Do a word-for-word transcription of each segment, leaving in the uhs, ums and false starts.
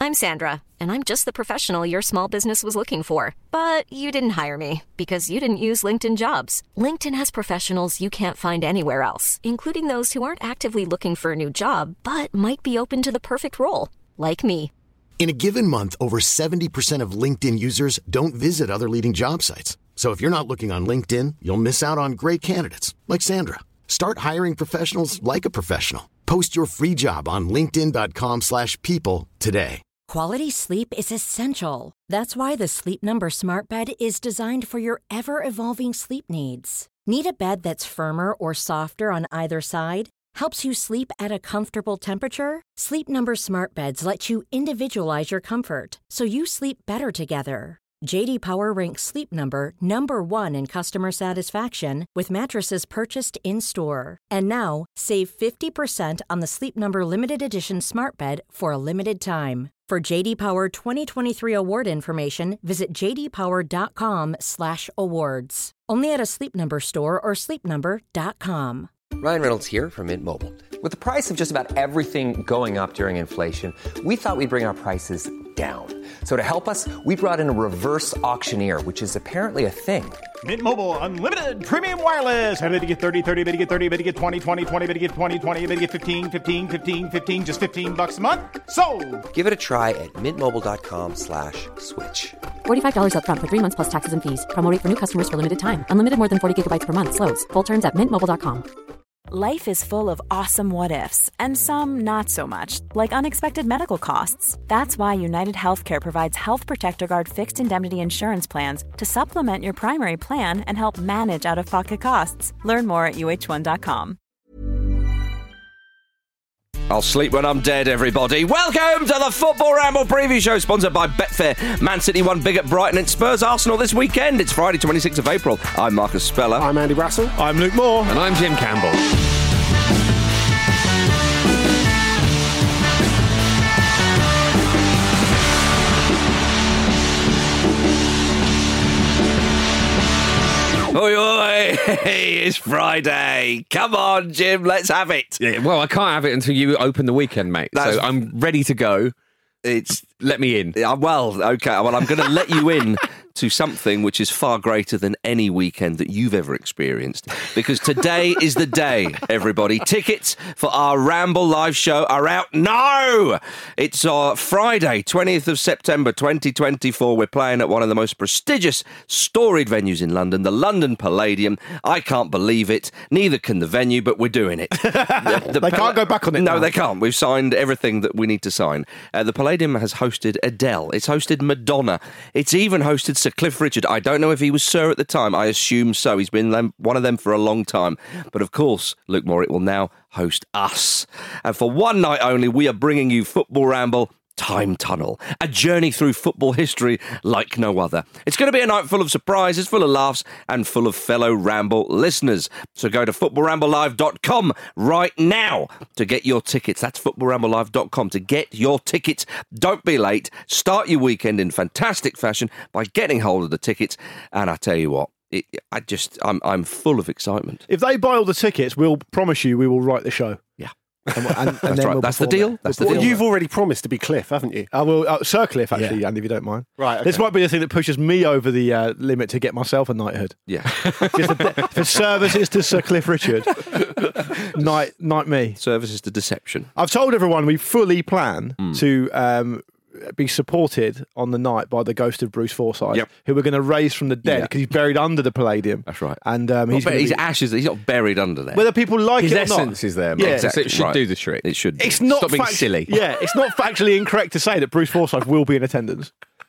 I'm Sandra, and I'm just the professional your small business was looking for. But you didn't hire me because you didn't use LinkedIn Jobs. LinkedIn has professionals you can't find anywhere else, including those who aren't actively looking for a new job, but might be open to the perfect role, like me. In a given month, over seventy percent of LinkedIn users don't visit other leading job sites. So if you're not looking on LinkedIn, you'll miss out on great candidates like Sandra. Start hiring professionals like a professional. Post your free job on linkedin dot com slash people today. Quality sleep is essential. That's why the Sleep Number Smart Bed is designed for your ever-evolving sleep needs. Need a bed that's firmer or softer on either side? Helps you sleep at a comfortable temperature? Sleep Number Smart Beds let you individualize your comfort, so you sleep better together. J D Power ranks Sleep Number number one in customer satisfaction with mattresses purchased in-store. And now, save fifty percent on the Sleep Number Limited Edition Smart Bed for a limited time. For J D Power twenty twenty-three award information, visit j d power dot com slash awards. Only at a Sleep Number store or sleep number dot com. Ryan Reynolds here from Mint Mobile. With the price of just about everything going up during inflation, we thought we'd bring our prices down. So to help us, we brought in a reverse auctioneer, which is apparently a thing. Mint Mobile Unlimited Premium Wireless. How to get thirty, thirty, bit to get thirty, bit to get twenty, twenty, twenty, bit to get twenty, twenty, bit to get fifteen, fifteen, fifteen, fifteen, just fifteen bucks a month? Sold! Give it a try at mintmobile.com slash switch. forty-five dollars up front for three months plus taxes and fees. Promo rate for new customers for limited time. Unlimited more than forty gigabytes per month. Slows full terms at mint mobile dot com. Life is full of awesome what-ifs, and some not so much, like unexpected medical costs. That's why United Healthcare provides Health Protector Guard fixed indemnity insurance plans to supplement your primary plan and help manage out-of-pocket costs. Learn more at u h one dot com. I'll sleep when I'm dead, everybody. Welcome to the Football Ramble preview show, sponsored by Betfair. Man City won big at Brighton and Spurs Arsenal this weekend. It's Friday, twenty-sixth of April. I'm Marcus Speller. I'm Andy Brassel. I'm Luke Moore. And I'm Jim Campbell. Oi, oi, it's Friday. Come on, Jim, let's have it. Yeah, well, I can't have it until you open the weekend, mate. That's... So I'm ready to go. It's let me in. Yeah, well, okay. Well, I'm going to let you in to something which is far greater than any weekend that you've ever experienced. Because today is the day, everybody. Tickets for our Ramble live show are out now. It's uh, Friday, twentieth of September, twenty twenty-four. We're playing at one of the most prestigious storied venues in London, the London Palladium. I can't believe it. Neither can the venue, but we're doing it. the, the they Pall- can't go back on it No, now. they can't. We've signed everything that we need to sign. Uh, the Palladium has hosted Adele. It's hosted Madonna. It's even hosted Sir Cliff Richard. I don't know if he was Sir at the time. I assume so. He's been them, one of them for a long time. But of course, Luke Moore, it will now host us. And for one night only, we are bringing you Football Ramble Time Tunnel, a journey through football history like no other. It's going to be a night full of surprises, full of laughs, and full of fellow Ramble listeners. So go to football ramble live dot com right now to get your tickets. That's football ramble live dot com to get your tickets. Don't be late. Start your weekend in fantastic fashion by getting hold of the tickets. And I tell you what, it, I just, I'm, I'm full of excitement. If they buy all the tickets, we'll promise you we will write the show. Yeah. And, and, and That's then right. We'll That's the deal. It. That's the well, deal. You've already promised to be Cliff, haven't you? I will, uh, Sir Cliff, actually, Yeah. Andy, if you don't mind. Right. Okay. This might be the thing that pushes me over the uh, limit to get myself a knighthood. Yeah. Just a, for services to Sir Cliff Richard. Knight, knight me. Services to deception. I've told everyone we fully plan Mm. to um, be supported on the night by the ghost of Bruce Forsyth, Yep. who we're going to raise from the dead Yeah. because he's buried under the Palladium. That's right. And um, he's Well, gonna his be, ashes, he's not buried under there. whether people like His it or essence not. is there, Yeah. mate. Exactly. So it should Right. do the trick. It should. It's not Stop being fact- silly. Yeah, it's not factually incorrect to say that Bruce Forsyth will be in attendance.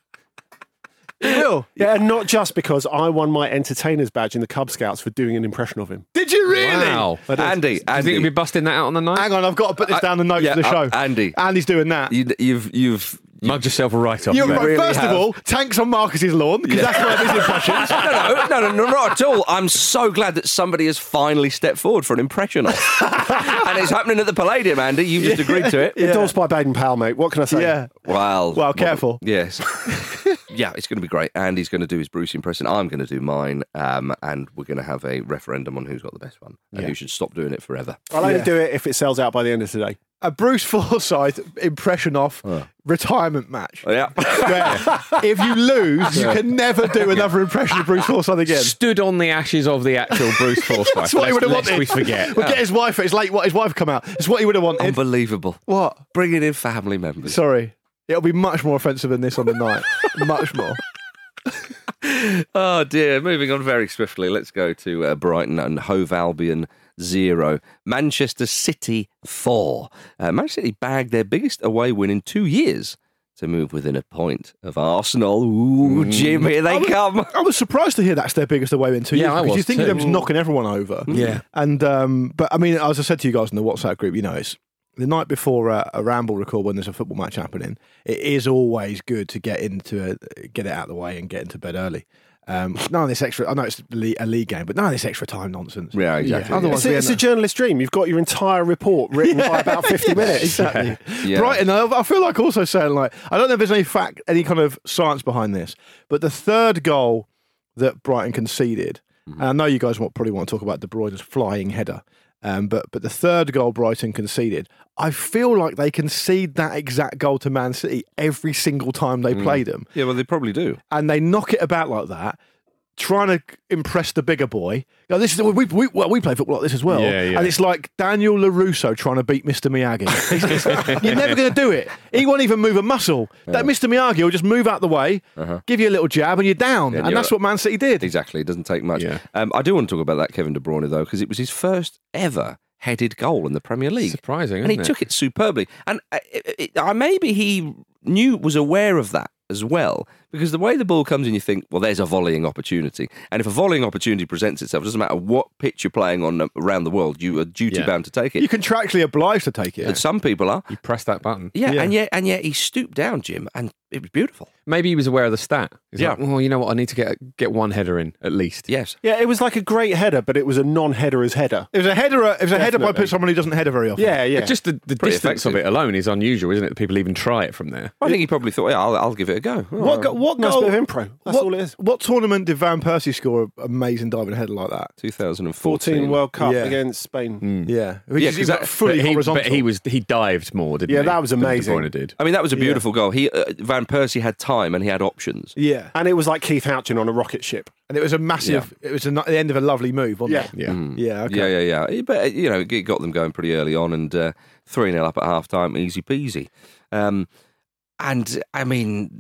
He will. Yeah, and not just because I won my entertainer's badge in the Cub Scouts for doing an impression of him. Did you really? Wow. Andy, Do you think Andy. you'll be busting that out on the night? Hang on, I've got to put this down the notes yeah, for the show. uh, Andy. Andy's doing that. You, you've, you've, Mug yourself right off. You're mate. right. really First have. of all, tanks on Marcus's lawn, because that's one of his impressions. no, no, no, no, no, not at all. I'm so glad that somebody has finally stepped forward for an impression of. And it's happening at the Palladium, Andy. You've just agreed to it. Yeah. Endorsed by Baden Powell, mate. What can I say? Yeah. Well, Well, careful. Yes. Yeah, it's going to be great. Andy's going to do his Bruce impression. I'm going to do mine. Um, and we're going to have a referendum on who's got the best one and Yeah. who should stop doing it forever. I'll only Yeah. do it if it sells out by the end of today. a Bruce Forsyth impression off Oh. retirement match. Yeah. Where if you lose, you can never do another impression of Bruce Forsyth again. Stood on the ashes of the actual Bruce Forsyth. That's what he would have Lest wanted. we forget. We'll get his wife. It's late. What his wife come out. It's what he would have wanted. Unbelievable. What? Bringing in family members. Sorry, it'll be much more offensive than this on the night. Much more. Oh dear. Moving on very swiftly. Let's go to uh, Brighton and Hove Albion zero, Manchester City four. Uh, Manchester City bagged their biggest away win in two years to move within a point of Arsenal. Ooh, Jim, here they I was, come. I was surprised to hear that's their biggest away win in two Yeah, years I because was you think of too. them just knocking everyone over. Yeah. And um, but I mean, as I said to you guys in the WhatsApp group, you know, it's the night before a, a ramble record when there's a football match happening. It is always good to get into a, get it out of the way and get into bed early. Um, none of this extra. I know it's a league, a league game, but none of this extra time nonsense. Yeah, exactly. Yeah. Otherwise, It's, a, we it's end a up- journalist dream. You've got your entire report written by about fifty minutes. Exactly. Yeah. Brighton, I I feel like also saying, like, I don't know if there's any fact, any kind of science behind this, but the third goal that Brighton conceded, and I know you guys want, probably want to talk about De Bruyne's flying header, um, but but the third goal Brighton conceded, I feel like they concede that exact goal to Man City every single time they play them, Yeah, well, they probably do. and they knock it about like that. Trying to impress the bigger boy. Now, this is we, we well we play football like this as well, Yeah, yeah. and it's like Daniel LaRusso trying to beat Mister Miyagi. It's- it's- you're never going to do it. He won't even move a muscle. That Mister Miyagi will just move out the way, give you a little jab, and you're down. Yeah, and you're that's right. what Man City did. Exactly. It doesn't take much. Yeah. Um, I do want to talk about that Kevin De Bruyne, though, because it was his first ever headed goal in the Premier League. Surprising, And he isn't it? took it superbly. And uh, it, it, uh, maybe he knew, was aware of that as well, because the way the ball comes in, you think, well, there's a volleying opportunity. And if a volleying opportunity presents itself, it doesn't matter what pitch you're playing on uh, around the world, you are duty Yeah. bound to take it. You're contractually obliged to take it. And some people are. You press that button. Yeah, Yeah. and yet and yet he stooped down, Jim, and it was beautiful. Maybe he was aware of the stat. He's Yeah. like, well, you know what? I need to get get one header in at least. Yes. Yeah, it was like a great header, but it was a non-headerer's header. It was a header. It was a header by Definitely. someone who doesn't header very often. Yeah, yeah. But just the, the Pretty distance effective. of it alone is unusual, isn't it? That people even try it from there. I think he probably thought, yeah, I'll, I'll give it a go. What go, what Nice goal? bit of impro. That's what, all it is. What tournament did Van Persie score an amazing diving header like that? twenty fourteen. fourteen World Cup Yeah. against Spain. Yeah, Yeah, because 'cause that- fully but, he, horizontal. but he was he dived more, didn't Yeah, he? that was than De amazing. Bruyne did. I mean, that was a beautiful goal. He uh, Van Persie had time and he had options. Yeah, And it was like Keith Houchin on a rocket ship. and it was a massive. It was a, the end of a lovely move, wasn't Yeah. it? Yeah. Mm. Yeah, okay. Yeah, yeah, yeah. But, you know, it got them going pretty early on and uh, three nil up at half time, easy peasy. Um, and, I mean,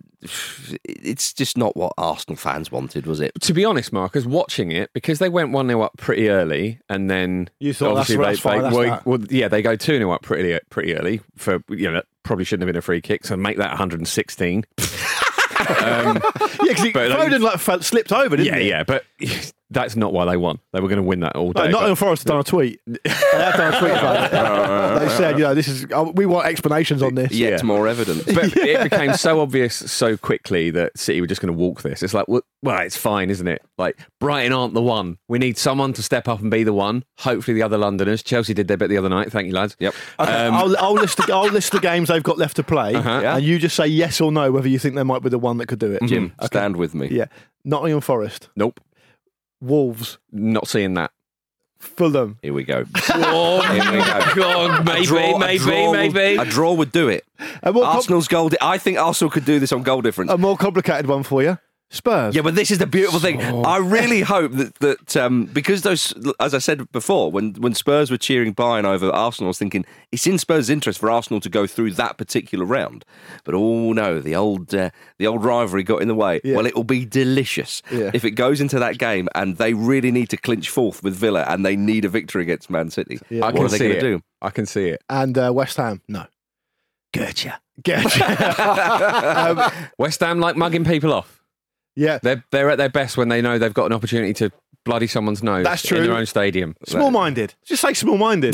it's just not what Arsenal fans wanted, was it? To be honest, Marcus, watching it, because they went one nil up pretty early, and then You thought, that's- obviously that's they, fine, they that's well, that. well, yeah, they go two nil up pretty pretty early for you know that probably shouldn't have been a free kick, so make that one hundred sixteen. um, Yeah, because But, like, Foden like felt, slipped over, didn't yeah, he? yeah, but that's not why they won. They were going to win that all day. No, but- Nottingham Forest have done a tweet. They have done a tweet about it. They said, you know, this is. Oh, we want explanations on this. Yet Yeah. more evidence. But it became so obvious so quickly that City were just going to walk this. It's like, well, well, it's fine, isn't it? Like, Brighton aren't the one. We need someone to step up and be the one. Hopefully, the other Londoners. Chelsea did their bit the other night. Thank you, lads. Yep. Okay, I'll, I'll list the I'll list the games they've got left to play, Yeah. and you just say yes or no whether you think they might be the one that could do it. Jim, stand with me. Yeah, Nottingham Forest, Nope. Wolves, Not seeing that. Fulham. Here we go. Oh, Here we go. God, maybe, A draw- a maybe, draw would- maybe. A draw would do it. A more, com- Arsenal's goal. Di- I think Arsenal could do this on goal difference. a more complicated one for you. Spurs. Yeah, but this is the beautiful thing. I really hope that that um, because those, as I said before, when when Spurs were cheering Bayern over Arsenal, I was thinking it's in Spurs' interest for Arsenal to go through that particular round. But oh no, the old uh, the old rivalry got in the way. Yeah. Well, it will be delicious Yeah. if it goes into that game and they really need to clinch fourth with Villa and they need a victory against Man City. I What can are they see going it. to do? I can see it. And uh, West Ham. No. Gotcha. Gotcha. um, West Ham like mugging people off. yeah. They're they're at their best when they know they've got an opportunity to bloody someone's nose That's true. in their own stadium. Small-minded. Just say small-minded.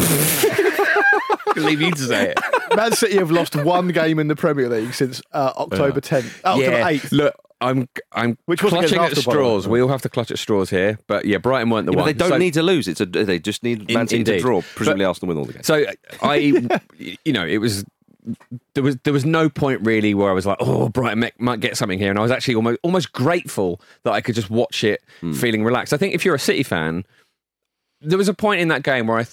Leave you to say it. Man City have lost one game in the Premier League since uh, October tenth. Uh, October Yeah. eighth. Look, I'm I'm Which was clutching against at Arsenal, by the way. straws. We all have to clutch at straws here, but yeah, Brighton weren't the Yeah, but one. they don't So- need to lose. It's a, they just need In- Man City to indeed. draw. Presumably But- Arsenal win all the games. So I, you know, it was there was there was no point really where I was like, oh, Brighton might, might get something here, and I was actually almost almost grateful that I could just watch it, feeling relaxed. I think if you're a City fan, there was a point in that game where I thought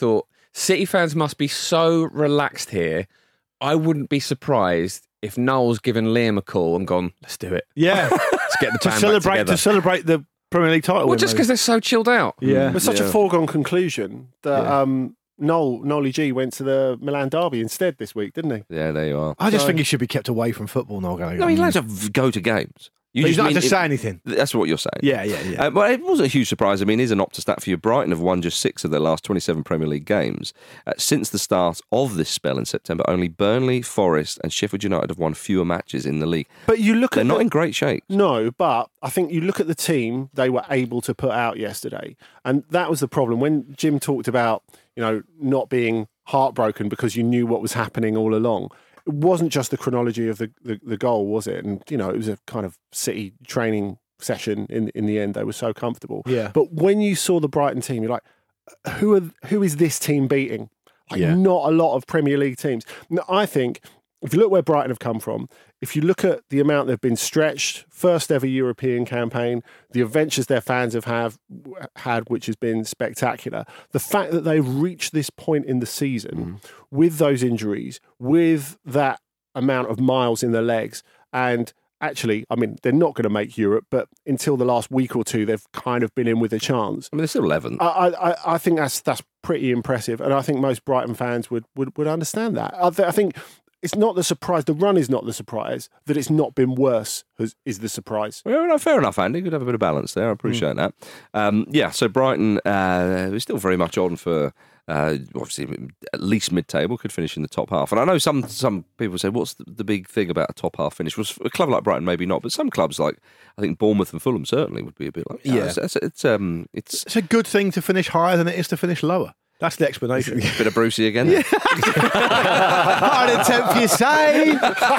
City fans must be so relaxed here. I wouldn't be surprised if Noel's given Liam a call and gone, let's do it. Yeah. Let's get the to band celebrate back together. to celebrate the Premier League title. Well, win, just maybe. because they're so chilled out. Yeah. It was such yeah. a foregone conclusion that Yeah. um, Noel, Nolly G went to the Milan derby instead this week, didn't he? Yeah, there you are. I just So- think he should be kept away from football, Noel Gallagher. No, he's allowed to v- go to games. You But he's not mean to it- say anything. That's what you're saying. Yeah, yeah, yeah. Uh, but it wasn't a huge surprise. I mean, here's an Opta stat for you. Brighton have won just six of their last twenty-seven Premier League games. Uh, since the start of this spell in September, only Burnley, Forest and Sheffield United have won fewer matches in the league. But you look They're at not the- in great shape. No, but I think you look at the team they were able to put out yesterday, and that was the problem. When Jim talked about, you know, not being heartbroken because you knew what was happening all along, it wasn't just the chronology of the, the, the goal, was it? And, you know, it was a kind of City training session in in the end. They were so comfortable. Yeah. But when you saw the Brighton team, you're like, who are who is this team beating? Like, Yeah. not a lot of Premier League teams. Now, I think if you look where Brighton have come from, if you look at the amount they've been stretched, first ever European campaign, the adventures their fans have have had, which has been spectacular, the fact that they've reached this point in the season mm. with those injuries, with that amount of miles in their legs, and actually, I mean, they're not going to make Europe, but until the last week or two, they've kind of been in with a chance. I mean, they're still eleventh. I, I, I think that's that's pretty impressive, and I think most Brighton fans would would, would understand that. I, th- I think it's not the surprise. The run is not the surprise. That it's not been worse is, is the surprise. Well, no, fair enough, Andy. Could have a bit of balance there. I appreciate mm. that. Um, yeah, so Brighton uh, is still very much on for. Uh, obviously, at least mid-table, could finish in the top half. And I know some some people say, what's the, the big thing about a top half finish? Was a club like Brighton, maybe not, but some clubs like I think Bournemouth and Fulham certainly would be a bit like, yeah, yeah. It's, it's, it's um, it's it's a good thing to finish higher than it is to finish lower. That's the explanation. Bit of Brucey again. Yeah. Hard attempt for you say.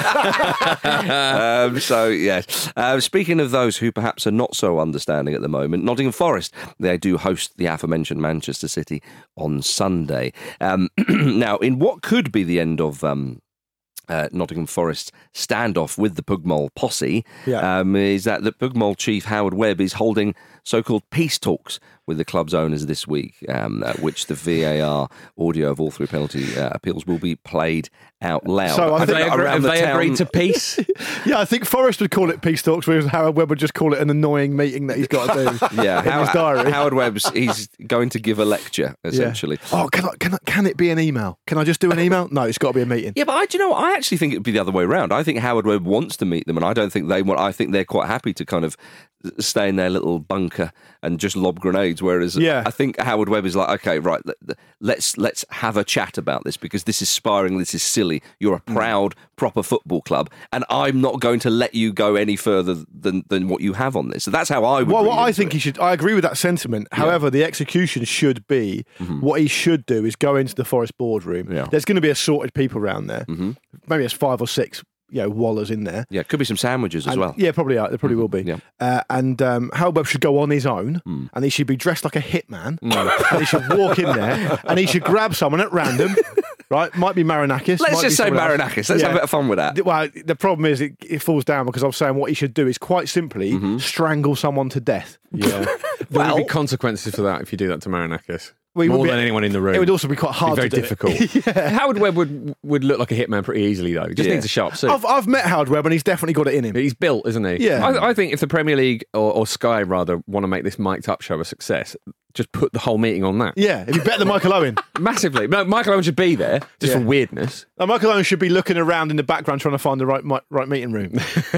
um, so, yes. Uh, speaking of those who perhaps are not so understanding at the moment, Nottingham Forest, they do host the aforementioned Manchester City on Sunday. Um, now, in what could be the end of um, uh, Nottingham Forest's standoff with the Pugmole posse, yeah. um, is that the Pugmole chief, Howard Webb, is holding so-called peace talks with the club's owners this week, um, at which the V A R audio of all three penalty uh, appeals will be played out loud. So I Have think they, agree, have the they town- agreed to peace? Yeah, I think Forrest would call it peace talks, whereas Howard Webb would just call it an annoying meeting that he's got to do. Yeah, in How- his diary. Howard Webb's, he's going to give a lecture, essentially. Yeah. Oh, can I, can I, can it be an email? Can I just do an email? No, it's got to be a meeting. Yeah, but I, do you know, I actually think it'd be the other way around. I think Howard Webb wants to meet them, and I don't think they want. I think they're quite happy to kind of stay in their little bunker and just lob grenades. Whereas, yeah. I think Howard Webb is like, okay, right, let's let's have a chat about this because this is spiraling, this is silly. You're a proud, proper football club, and I'm not going to let you go any further than than what you have on this. So that's how I would. Well, read what I into think it. he should. I agree with that sentiment. However, the execution should be Mm-hmm. what he should do is go into the Forest boardroom. Yeah. There's going to be assorted people around there. Mm-hmm. Maybe there's five or six, you know, wallers in there. Yeah, could be some sandwiches as And- well. Yeah, probably are. There probably will be. Yeah. Uh, and um, Howard Webb should go on his own, Mm. and he should be dressed like a hitman. And he should walk in there, and he should grab someone at random. Right, might be Marinakis. Let's might just be say someone else. Marinakis. Let's Yeah. have a bit of fun with that. Well, the problem is it, it falls down because I was saying what he should do is quite simply Mm-hmm. strangle someone to death. Yeah. There will be consequences for that if you do that to Marinakis. Well, he would More be- than anyone in the room. It would also be quite hard Be very to do it. difficult. Howard Webb would would look like a hitman pretty easily, though. He just Yeah. needs a sharp suit. I've, I've met Howard Webb and he's definitely got it in him. He's built, isn't he? Yeah. I, I think if the Premier League or, or Sky rather want to make this mic'd up show a success, just put the whole meeting on that. Yeah, it'd be better than Michael Owen. Massively. No, Michael Owen should be there just Yeah. for weirdness. Now, Michael Owen should be looking around in the background trying to find the right mi- right meeting room.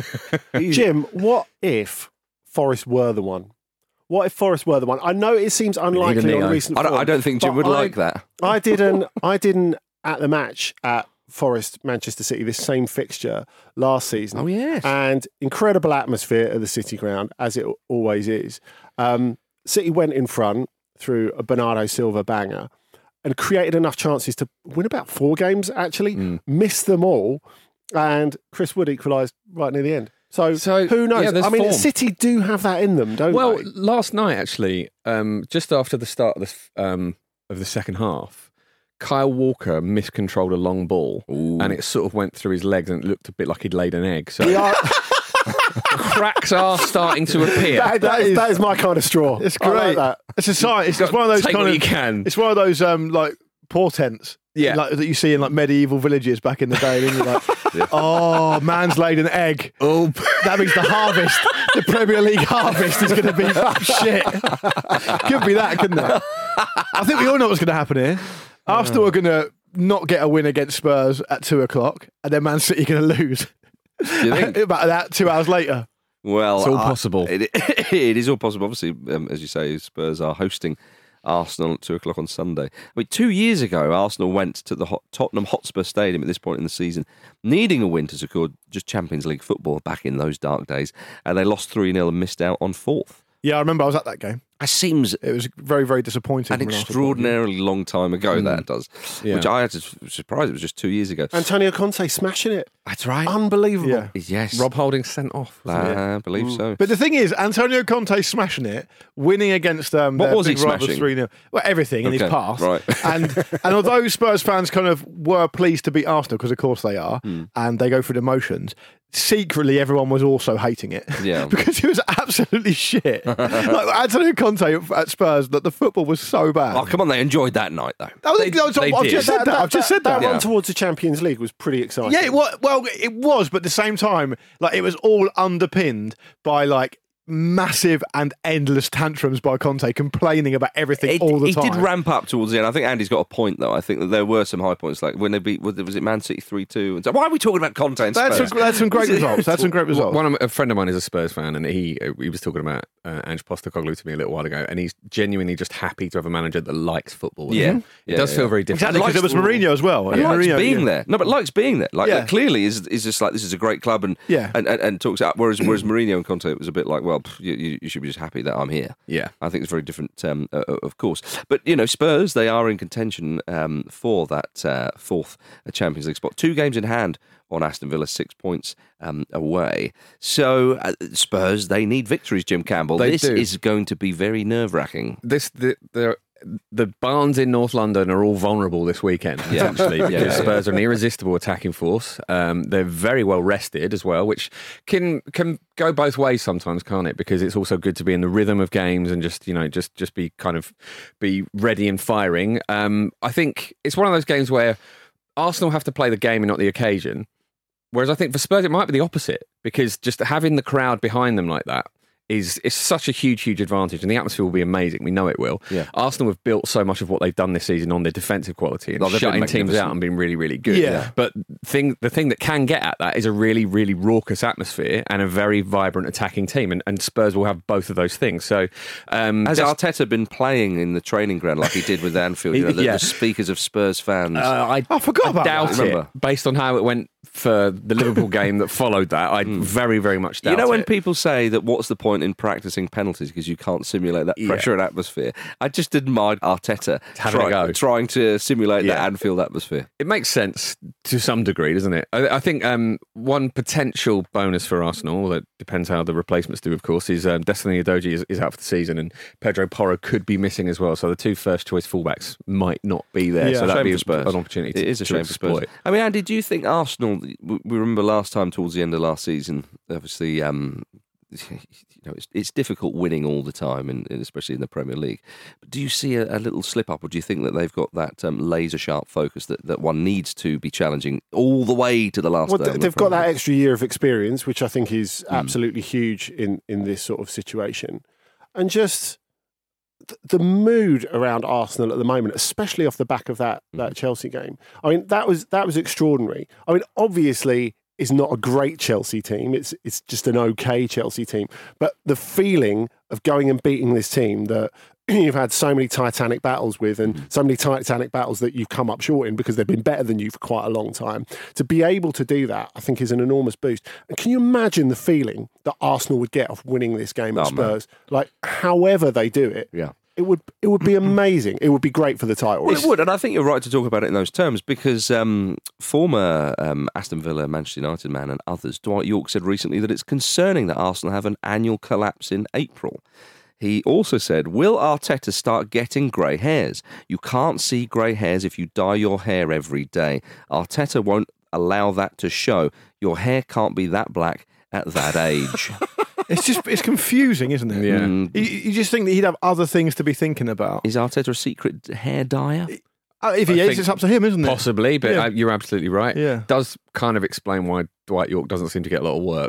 Jim, what if Forest were the one? What if Forest were the one? I know it seems unlikely Neo. on recent I don't, form, I don't think Jim but would I- like that. I didn't. I didn't at the match at Forest Manchester City, this same fixture last season. Oh, yes. and incredible atmosphere at the City Ground as it always is. Um, City went in front through a Bernardo Silva banger and created enough chances to win about four games. Actually, Mm. missed them all, and Chris Wood equalised right near the end. So, So, who knows? yeah, there's I mean, form. City do have that in them, don't Well, they? last night actually, um, just after the start of the f- um, of the second half, Kyle Walker miscontrolled a long ball, Ooh. and it sort of went through his legs, and it looked a bit like he'd laid an egg. So We are, cracks are starting to appear. that, that, is, that is my kind of straw. It's I like great. that. It's a sign. It's, it's one of those Take kind what of. you can. It's one of those um, like portents. Yeah. Like, that you see in like medieval villages back in the day. And you're like, yeah. oh, man's laid an egg. Oh, that means the harvest, the Premier League harvest is going to be shit. Could be that, couldn't it? I think we all know what's going to happen here. Arsenal are going to not get a win against Spurs at two o'clock, and then Man City are going to lose. You think? About that two hours later. Well, it's all I, possible. It, it is all possible. Obviously, um, as you say, Spurs are hosting Arsenal at two o'clock on Sunday. I mean, two years ago, Arsenal went to the Hot- Tottenham Hotspur Stadium at this point in the season, needing a win to secure just Champions League football back in those dark days, and they lost three nil and missed out on fourth. Yeah, I remember I was at that game. It seems it was very, very disappointing. An extraordinarily long time ago, mm. that does. Yeah. Which I had to surprise. It was just two years ago. Antonio Conte smashing it. That's right. Unbelievable. Yeah. Yes. Rob Holding sent off. I uh, believe mm. so. But the thing is, Antonio Conte smashing it, winning against um, what was he big rivals smashing? three nil. Well, everything okay. in his past. Right. and and although Spurs fans kind of were pleased to beat Arsenal, because of course they are, mm. and they go through the motions, secretly everyone was also hating it. Yeah. Because it was absolutely shit. Like Antonio Conte at Spurs, that the football was so bad. Oh, come on, they enjoyed that night, though. Oh, they, no, they I've did. just said that. that I've just said that. that. That yeah. run towards the Champions League was pretty exciting. Yeah, it was, well, it was, but at the same time, like it was all underpinned by like massive and endless tantrums by Conte, complaining about everything it, all the he time. He did ramp up towards the end. I think Andy's got a point, though. I think that there were some high points, like when they beat, was it Man City three two? And so, why are we talking about Conte and Spurs? That's some, that's some great results. That's some great results. One of, a friend of mine is a Spurs fan, and he he was talking about uh, Ange Postecoglou to me a little while ago, and he's genuinely just happy to have a manager that likes football. Yeah. Mm-hmm. It yeah, does yeah. feel very different. Exactly, because there was Mourinho as well. And Yeah. likes Mourinho, being yeah. there. No, but likes being there. Like, Yeah. like clearly is is just like, this is a great club, and Yeah. and, and, and talks out. Whereas whereas Mourinho and Conte, it was a bit like, well, pff, you, you should be just happy that I'm here. Yeah. I think it's very different, um, uh, of course. But, you know, Spurs, they are in contention um, for that uh, fourth Champions League spot. Two games in hand on Aston Villa, six points um, away. So uh, Spurs, they need victories, Jim Campbell. They this do. is going to be very nerve-wracking. This the the. The barns in North London are all vulnerable this weekend, Yeah. essentially, because Yeah, yeah, Spurs are an irresistible attacking force. Um, they're very well rested as well, which can can go both ways sometimes, can't it? Because it's also good to be in the rhythm of games and just you know just just be kind of be ready and firing. Um, I think it's one of those games where Arsenal have to play the game and not the occasion, whereas I think for Spurs it might be the opposite, because just having the crowd behind them like that is is such a huge, huge advantage, and the atmosphere will be amazing. We know it will. Yeah. Arsenal have built so much of what they've done this season on their defensive quality and Oh, they've been shutting teams magnificent. out and being really, really good. Yeah. But thing, the thing that can get at that is a really, really raucous atmosphere and a very vibrant attacking team, and, and Spurs will have both of those things. So, um, Has just- Arteta been playing in the training ground like he did with Anfield? You know, the, Yeah. the speakers of Spurs fans. Uh, I, I forgot I about doubt that. it. Remember? Based on how it went for the Liverpool game that followed that, I very, very much doubt You know when it. people say that what's the point in practicing penalties because you can't simulate that pressure and atmosphere? I just admired Arteta Having a try- go. trying to simulate that Yeah. Anfield atmosphere. It makes sense to some degree, doesn't it? I, I think um, one potential bonus for Arsenal, that depends how the replacements do, of course, is um, Destiny Udogie is, is out for the season, and Pedro Porro could be missing as well. So the two first choice fullbacks might not be there. Yeah. So that'd Shame be for a- Spurs. an opportunity. It is a to shame for Spurs. exploit. I mean, Andy, do you think Arsenal? We we remember last time towards the end of last season, obviously. Um, You know, it's, it's difficult winning all the time, and especially in the Premier League. But do you see a, a little slip up, or do you think that they've got that um, laser sharp focus that, that one needs to be challenging all the way to the last? Well, day of the they've got Premier that League? extra year of experience, which I think is Mm. absolutely huge in, in this sort of situation. And just th- the mood around Arsenal at the moment, especially off the back of that, that Chelsea game. I mean, that was that was extraordinary. I mean, obviously, it's not a great Chelsea team. It's it's just an okay Chelsea team. But the feeling of going and beating this team that you've had so many titanic battles with, and so many titanic battles that you've come up short in because they've been better than you for quite a long time, to be able to do that, I think, is an enormous boost. And can you imagine the feeling that Arsenal would get off winning this game at Oh, man. Spurs? Like, however they do it, Yeah. it would it would be amazing. It would be great for the title. Well, it would, and I think you're right to talk about it in those terms, because um, former um, Aston Villa, Manchester United man and others, Dwight York, said recently that it's concerning that Arsenal have an annual collapse in April. He also said, will Arteta start getting grey hairs? You can't see grey hairs if you dye your hair every day. Arteta won't allow that to show. Your hair can't be that black at that age. It's just it's confusing, isn't it? Yeah. Mm. You, you just think that he'd have other things to be thinking about. Is Arteta a secret hair dyer? Uh, if he I is, think it's up to him, isn't it? Possibly, but Yeah. uh, you're absolutely right. Yeah. Does kind of explain why Dwight York doesn't seem to get a lot of work.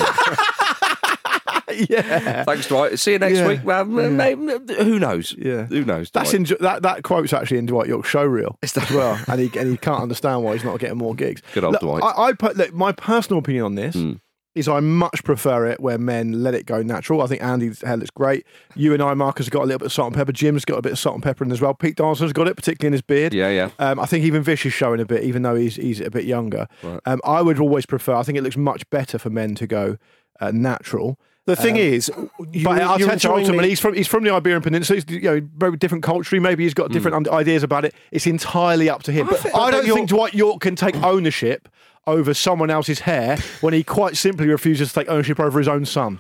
yeah. Thanks, Dwight. See you next Yeah. week. Well, maybe, who knows? Yeah. Who knows? That's Dwight? in, that that quote's actually in Dwight York's show reel Is that- as well, and he and he can't understand why he's not getting more gigs. Good old Look, Dwight. I, I put look, my personal opinion on this Mm. is I much prefer it where men let it go natural. I think Andy's hair looks great. You and I, Marcus, have got a little bit of salt and pepper. Jim's got a bit of salt and pepper in as well. Pete Danson's got it, particularly in his beard. Yeah, yeah. Um, I think even Vish is showing a bit, even though he's he's a bit younger. Right. Um, I would always prefer. I think it looks much better for men to go uh, natural. The thing Um, is, you, But I'll you're tell you enjoying ultimately, me- he's from he's from the Iberian Peninsula. He's, you know, very different culturally. Maybe he's got different Hmm. un- ideas about it. It's entirely up to him. I think- I but don't you're- think Dwight York can take ownership over someone else's hair when he quite simply refuses to take ownership over his own son.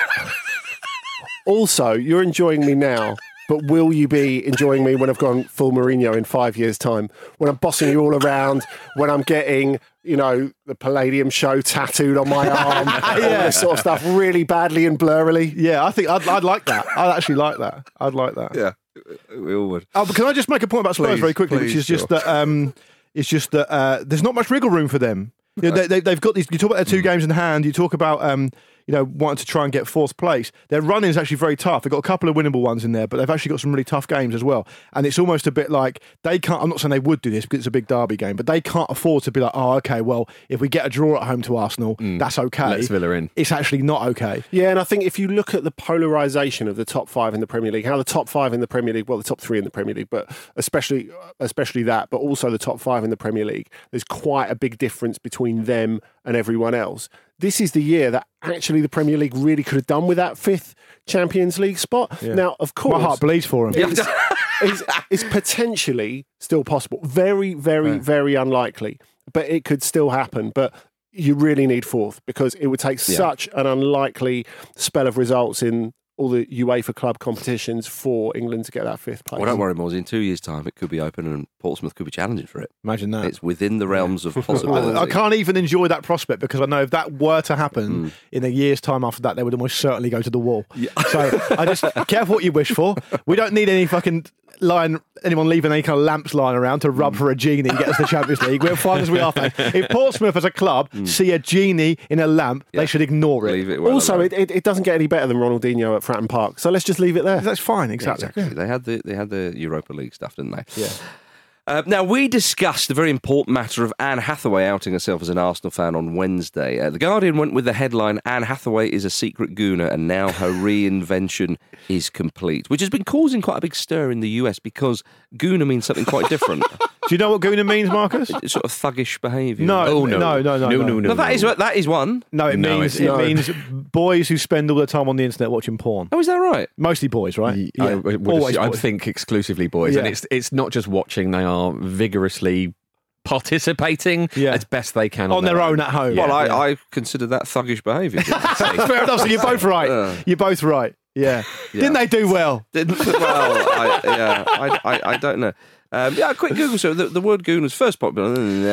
Also, you're enjoying me now, but will you be enjoying me when I've gone full Mourinho in five years' time? When I'm bossing you all around, when I'm getting, you know, the Palladium show tattooed on my arm, all this sort of stuff really badly and blurrily? Yeah, I think I'd, I'd like that. I'd actually like that. I'd like that. Yeah, we all would. Oh, but can I just make a point about Spurs Please, very quickly, which please, is just sure. that um, it's just that uh, there's not much wriggle room for them. You know, they, they, they've got these. You talk about their two games in hand. You talk about um, you know wanting to try and get fourth place. Their run is actually very tough. They've got a couple of winnable ones in there, but they've actually got some really tough games as well. And it's almost a bit like they can't. I'm not saying they would do this because it's a big derby game, but they can't afford to be like, oh, okay, well, if we get a draw at home to Arsenal, that's okay. Let's Villa in. It's actually not okay. Yeah, and I think if you look at the polarisation of the top five in the Premier League, how the top five in the Premier League, well, the top three in the Premier League, but especially especially that, but also the top five in the Premier League, there's quite a big difference between them and everyone else. This is the year that actually the Premier League really could have done with that fifth Champions League spot. Now, of course, My heart bleeds for him. it's, it's, it's potentially still possible. Very, very, very unlikely, but it could still happen. But you really need fourth because it would take such an unlikely spell of results in all the UEFA club competitions for England to get that fifth place. Well, don't worry, Moz. In two years' time, it could be open and Portsmouth could be challenging for it. Imagine that. It's within the realms of possibility. I, I can't even enjoy that prospect because I know if that were to happen Mm. in a year's time after that, they would almost certainly go to the wall. So I just careful what you wish for. We don't need any fucking line, anyone leaving any kind of lamps lying around to rub for a genie and get us the Champions League. We're fine as we are. Fine. If Portsmouth as a club see a genie in a lamp, Yeah. they should ignore it. Leave it well Also, alone. it, it, it doesn't get any better than Ronaldinho at Fratton Park. So let's just leave it there. That's fine, exactly. Exactly. They had the they had the Europa League stuff, didn't they? Yeah. Uh, now, we discussed the very important matter of Anne Hathaway outing herself as an Arsenal fan on Wednesday. Uh, the Guardian went with the headline, Anne Hathaway is a secret gooner and now her reinvention is complete, which has been causing quite a big stir in the U S because gooner means something quite different. Do you know what Gooner means, Marcus? It's sort of thuggish behaviour. No, Oh, no, no. no, no, no, No, no, No, that is that is one. No, it No, means it's it not. means boys who spend all their time on the internet watching porn. Oh, is that right? Mostly boys, right? I, Yeah, would always assume- I boys. think exclusively boys, and Yeah. it's it's not just watching; they are vigorously participating Yeah. as best they can on their own at home. Well, I, Yeah. I consider that thuggish behaviour. Fair enough. So you're both right. Uh. You're both right. Yeah. Didn't they do well? Didn't well, I, yeah, I, I, I don't know. Um, yeah, quick Google. So the, the word goon was first popular.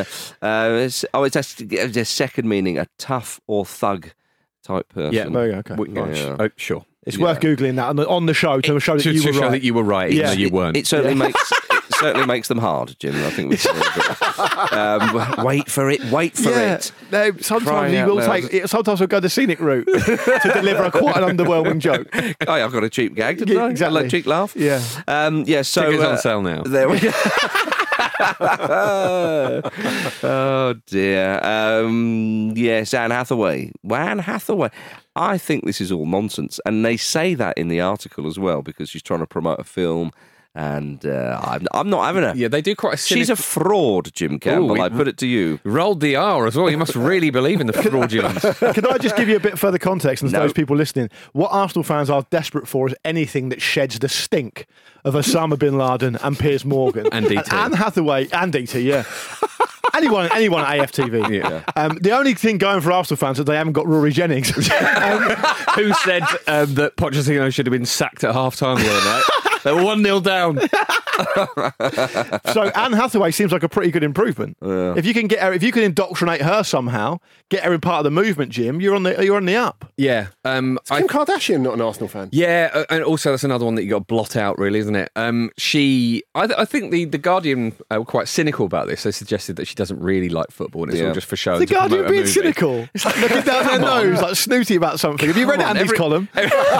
Uh, it's, oh, it's a, a second meaning: a tough or thug type person. Yeah, there you go, okay. Wi- Right. yeah. Oh, sure. It's worth googling that on the, on the show to show that to, you to were show right. that you were right, even Yeah. though you weren't. It certainly makes it certainly makes them hard, Jim. I think we can um, wait for it. Wait for yeah. it. No, sometimes Crying you out will loud. take. it- Sometimes we'll go the scenic route to deliver a quite an underwhelming joke. Oh, yeah, I've got a cheap gag, didn't Yeah, I? exactly. A cheap laugh. Yeah. Um, yeah. So Tickets uh, on sale now. There we go. Oh dear. Um, yes, Anne Hathaway. Well, Anne Hathaway. I think this is all nonsense, and they say that in the article as well because she's trying to promote a film, and uh, I'm, I'm not having her. Yeah, they do quite a cynical... She's a fraud, Jim Campbell. Ooh, I put it to you. Rolled the R as well. You must really believe in the fraudulence. Can I just give you a bit further context and to No. those people listening? What Arsenal fans are desperate for is anything that sheds the stink of Osama bin Laden and Piers Morgan. And D T. Anne Hathaway and D T, yeah. Anyone, anyone at A F T V. Yeah. Um, the only thing going for Arsenal fans is they haven't got Rory Jennings. um, Who said um, that Pochettino should have been sacked at half time the other night? They were one nil down. So Anne Hathaway seems like a pretty good improvement. Yeah. If you can get her, if you can indoctrinate her somehow, get her in part of the movement, Jim, you're on the you're on the up. Yeah. Um, Is Kim Kardashian not an Arsenal fan? Yeah, uh, and also that's another one that you got to blot out, really, isn't it? Um, she, I, th- I think the, the Guardian uh, were quite cynical about this. They suggested that she doesn't really like football and it's Yeah. all just for show. The to Guardian promote a being movie. cynical. It's like looking down their nose, like snooty about something. Have you read Come on, Andy's every- column?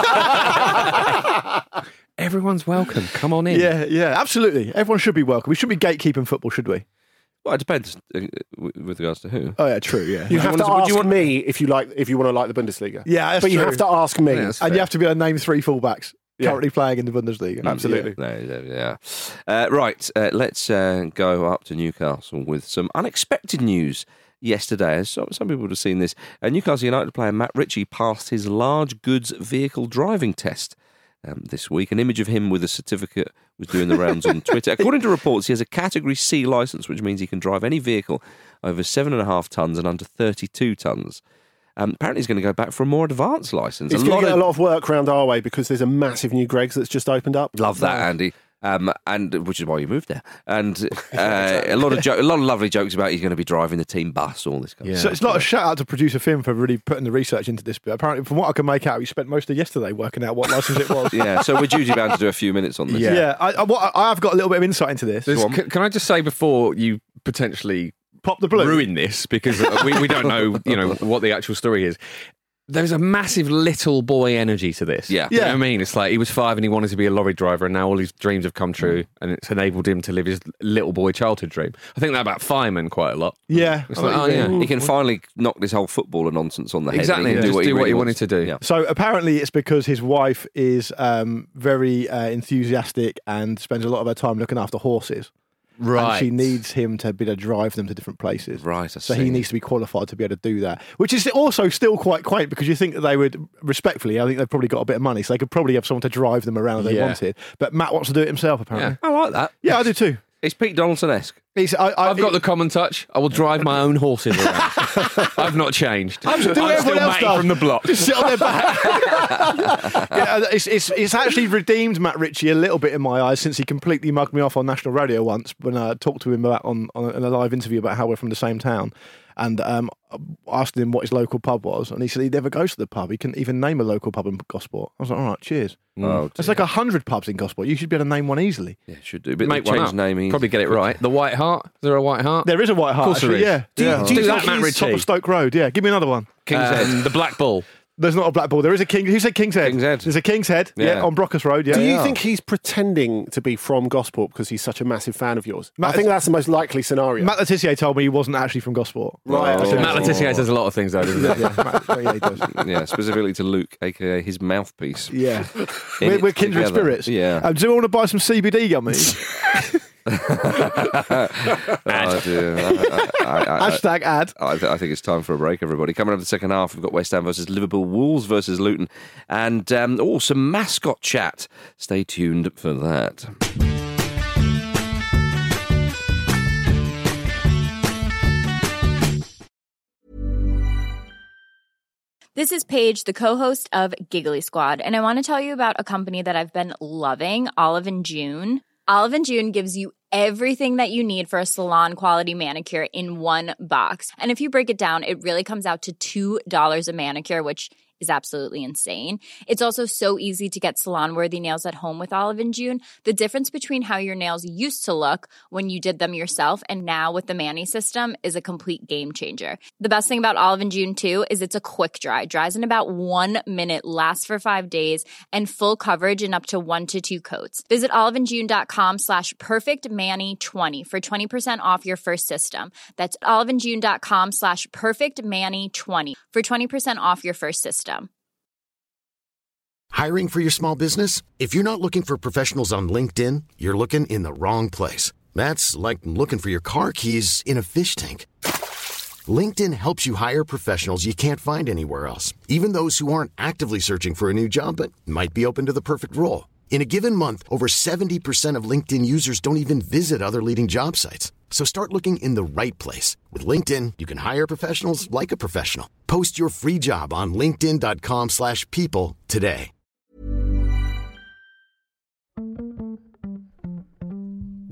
Everyone's welcome. Come on in. Yeah, yeah, absolutely. Everyone should be welcome. We shouldn't be gatekeeping football, should we? Well, it depends uh, with with regards to who. Oh yeah, true. Yeah, You have to Would ask you want- me if you like if you want to like the Bundesliga. yeah, that's but you true. have to ask me. Yeah, that's and you have to be able to name three fullbacks Yeah. currently playing in the Bundesliga. Absolutely. No, no, yeah. Uh, right, uh, let's uh, go up to Newcastle with some unexpected news yesterday. As some, some people would have seen this. Uh, Newcastle United player Matt Ritchie passed his large goods vehicle driving test um, this week. An image of him with a certificate was doing the rounds on Twitter. According to reports, he has a Category C licence, which means he can drive any vehicle over seven and a half tonnes and under thirty-two tonnes. Um, apparently, he's going to go back for a more advanced licence. It's A going lot to get of- a lot of work round our way because there's a massive new Greggs that's just opened up. Love that, Andy. Um, and which is why you moved there. And uh, a lot of jo- a lot of lovely jokes about he's going to be driving the team bus, all this kind of So stuff. it's not a shout out to producer Finn for really putting the research into this. But apparently, from what I can make out, he spent most of yesterday working out what license it was. Yeah, so we're duty bound to do a few minutes on this. yeah. I, I, what, I have got a little bit of insight into this. There's- c- can I just say before you potentially Pop the blue. ruin this, because uh, we, we don't know, you know, what the actual story is. There's a massive little boy energy to this. Yeah. You know Yeah. what I mean? It's like he was five and he wanted to be a lorry driver, and now all his dreams have come true, and it's enabled him to live his little boy childhood dream. I think that about firemen quite a lot. Yeah. It's like, oh, yeah. He can finally knock this whole footballer nonsense on the head. Exactly, and he can just do what really he wants. wanted to do. Yeah. So apparently it's because his wife is um, very uh, enthusiastic and spends a lot of her time looking after horses. Right. And she needs him to be able to drive them to different places. Right, I So see. he needs to be qualified to be able to do that, which is also still quite quaint because you think that they would, respectfully, I think they've probably got a bit of money, so they could probably have someone to drive them around if they Yeah. wanted. But Matt wants to do it himself, apparently. I like that. Yeah, I do too. It's Pete Donaldson-esque. He's, I, I, I've got the common touch. I will drive my own horses around. I've not changed. I'm, do what still everyone else Matty does. from the block. Just sit on their back. yeah, it's, it's, it's actually redeemed Matt Ritchie a little bit in my eyes since he completely mugged me off on national radio once when I talked to him about on, on a, in a live interview about how we're from the same town. And um, I asked him what his local pub was, and he said he never goes to the pub. He couldn't even name a local pub in Gosport. I was like, all right, cheers. Oh, There's like a hundred pubs in Gosport. You should be able to name one easily. Yeah, should do. But Make they one change up. naming. Probably get it right. The White Hart. Is there a White Hart? There is a White Hart. Of course there actually, is. Yeah. Do you, Yeah. do you Do think that, Matt he's top Ritchie. of Stoke Road? Yeah. Give me another one. King's Um, Head. The Black Bull. There's not a Black Bull. There is a King. Who said King's Head? King's Head. There's a King's Head. Yeah, Yeah. on Brockus Road. Yeah. Do you Yeah. think he's pretending to be from Gosport because he's such a massive fan of yours? Matt- I think that's the most likely scenario. Matt Letitia told me he wasn't actually from Gosport. Right, Oh. okay. Matt Letizia says a lot of things, though, doesn't he? Yeah, Matt, yeah, he does. Yeah, specifically to Luke, aka his mouthpiece. Yeah, In we're, it we're kindred together. spirits. Yeah. Um, do you want to buy some C B D gummies? Oh, dear. I, I, I, Hashtag ad. I, th- I think it's time for a break, everybody. Coming up in the second half, we've got West Ham versus Liverpool, Wolves versus Luton, and um, oh, some mascot chat. Stay tuned for that. This is Paige, the co-host of Giggly Squad, and I want to tell you about a company that I've been loving, Olive and June. Olive and June gives you everything that you need for a salon-quality manicure in one box. And if you break it down, it really comes out to two dollars a manicure, which is absolutely insane. It's also so easy to get salon-worthy nails at home with Olive and June. The difference between how your nails used to look when you did them yourself and now with the Mani system is a complete game changer. The best thing about Olive and June, too, is it's a quick dry. Dries in about one minute, lasts for five days, and full coverage in up to one to two coats. Visit oliveandjune.com slash perfectmani20 for twenty percent off your first system. That's oliveandjune.com slash perfectmani20 for twenty percent off your first system. Hiring for your small business? If you're not looking for professionals on LinkedIn, you're looking in the wrong place. That's like looking for your car keys in a fish tank. LinkedIn helps you hire professionals you can't find anywhere else, even those who aren't actively searching for a new job but might be open to the perfect role. In a given month, over seventy percent of LinkedIn users don't even visit other leading job sites. So start looking in the right place. With LinkedIn, you can hire professionals like a professional. Post your free job on linkedin.com slash people today.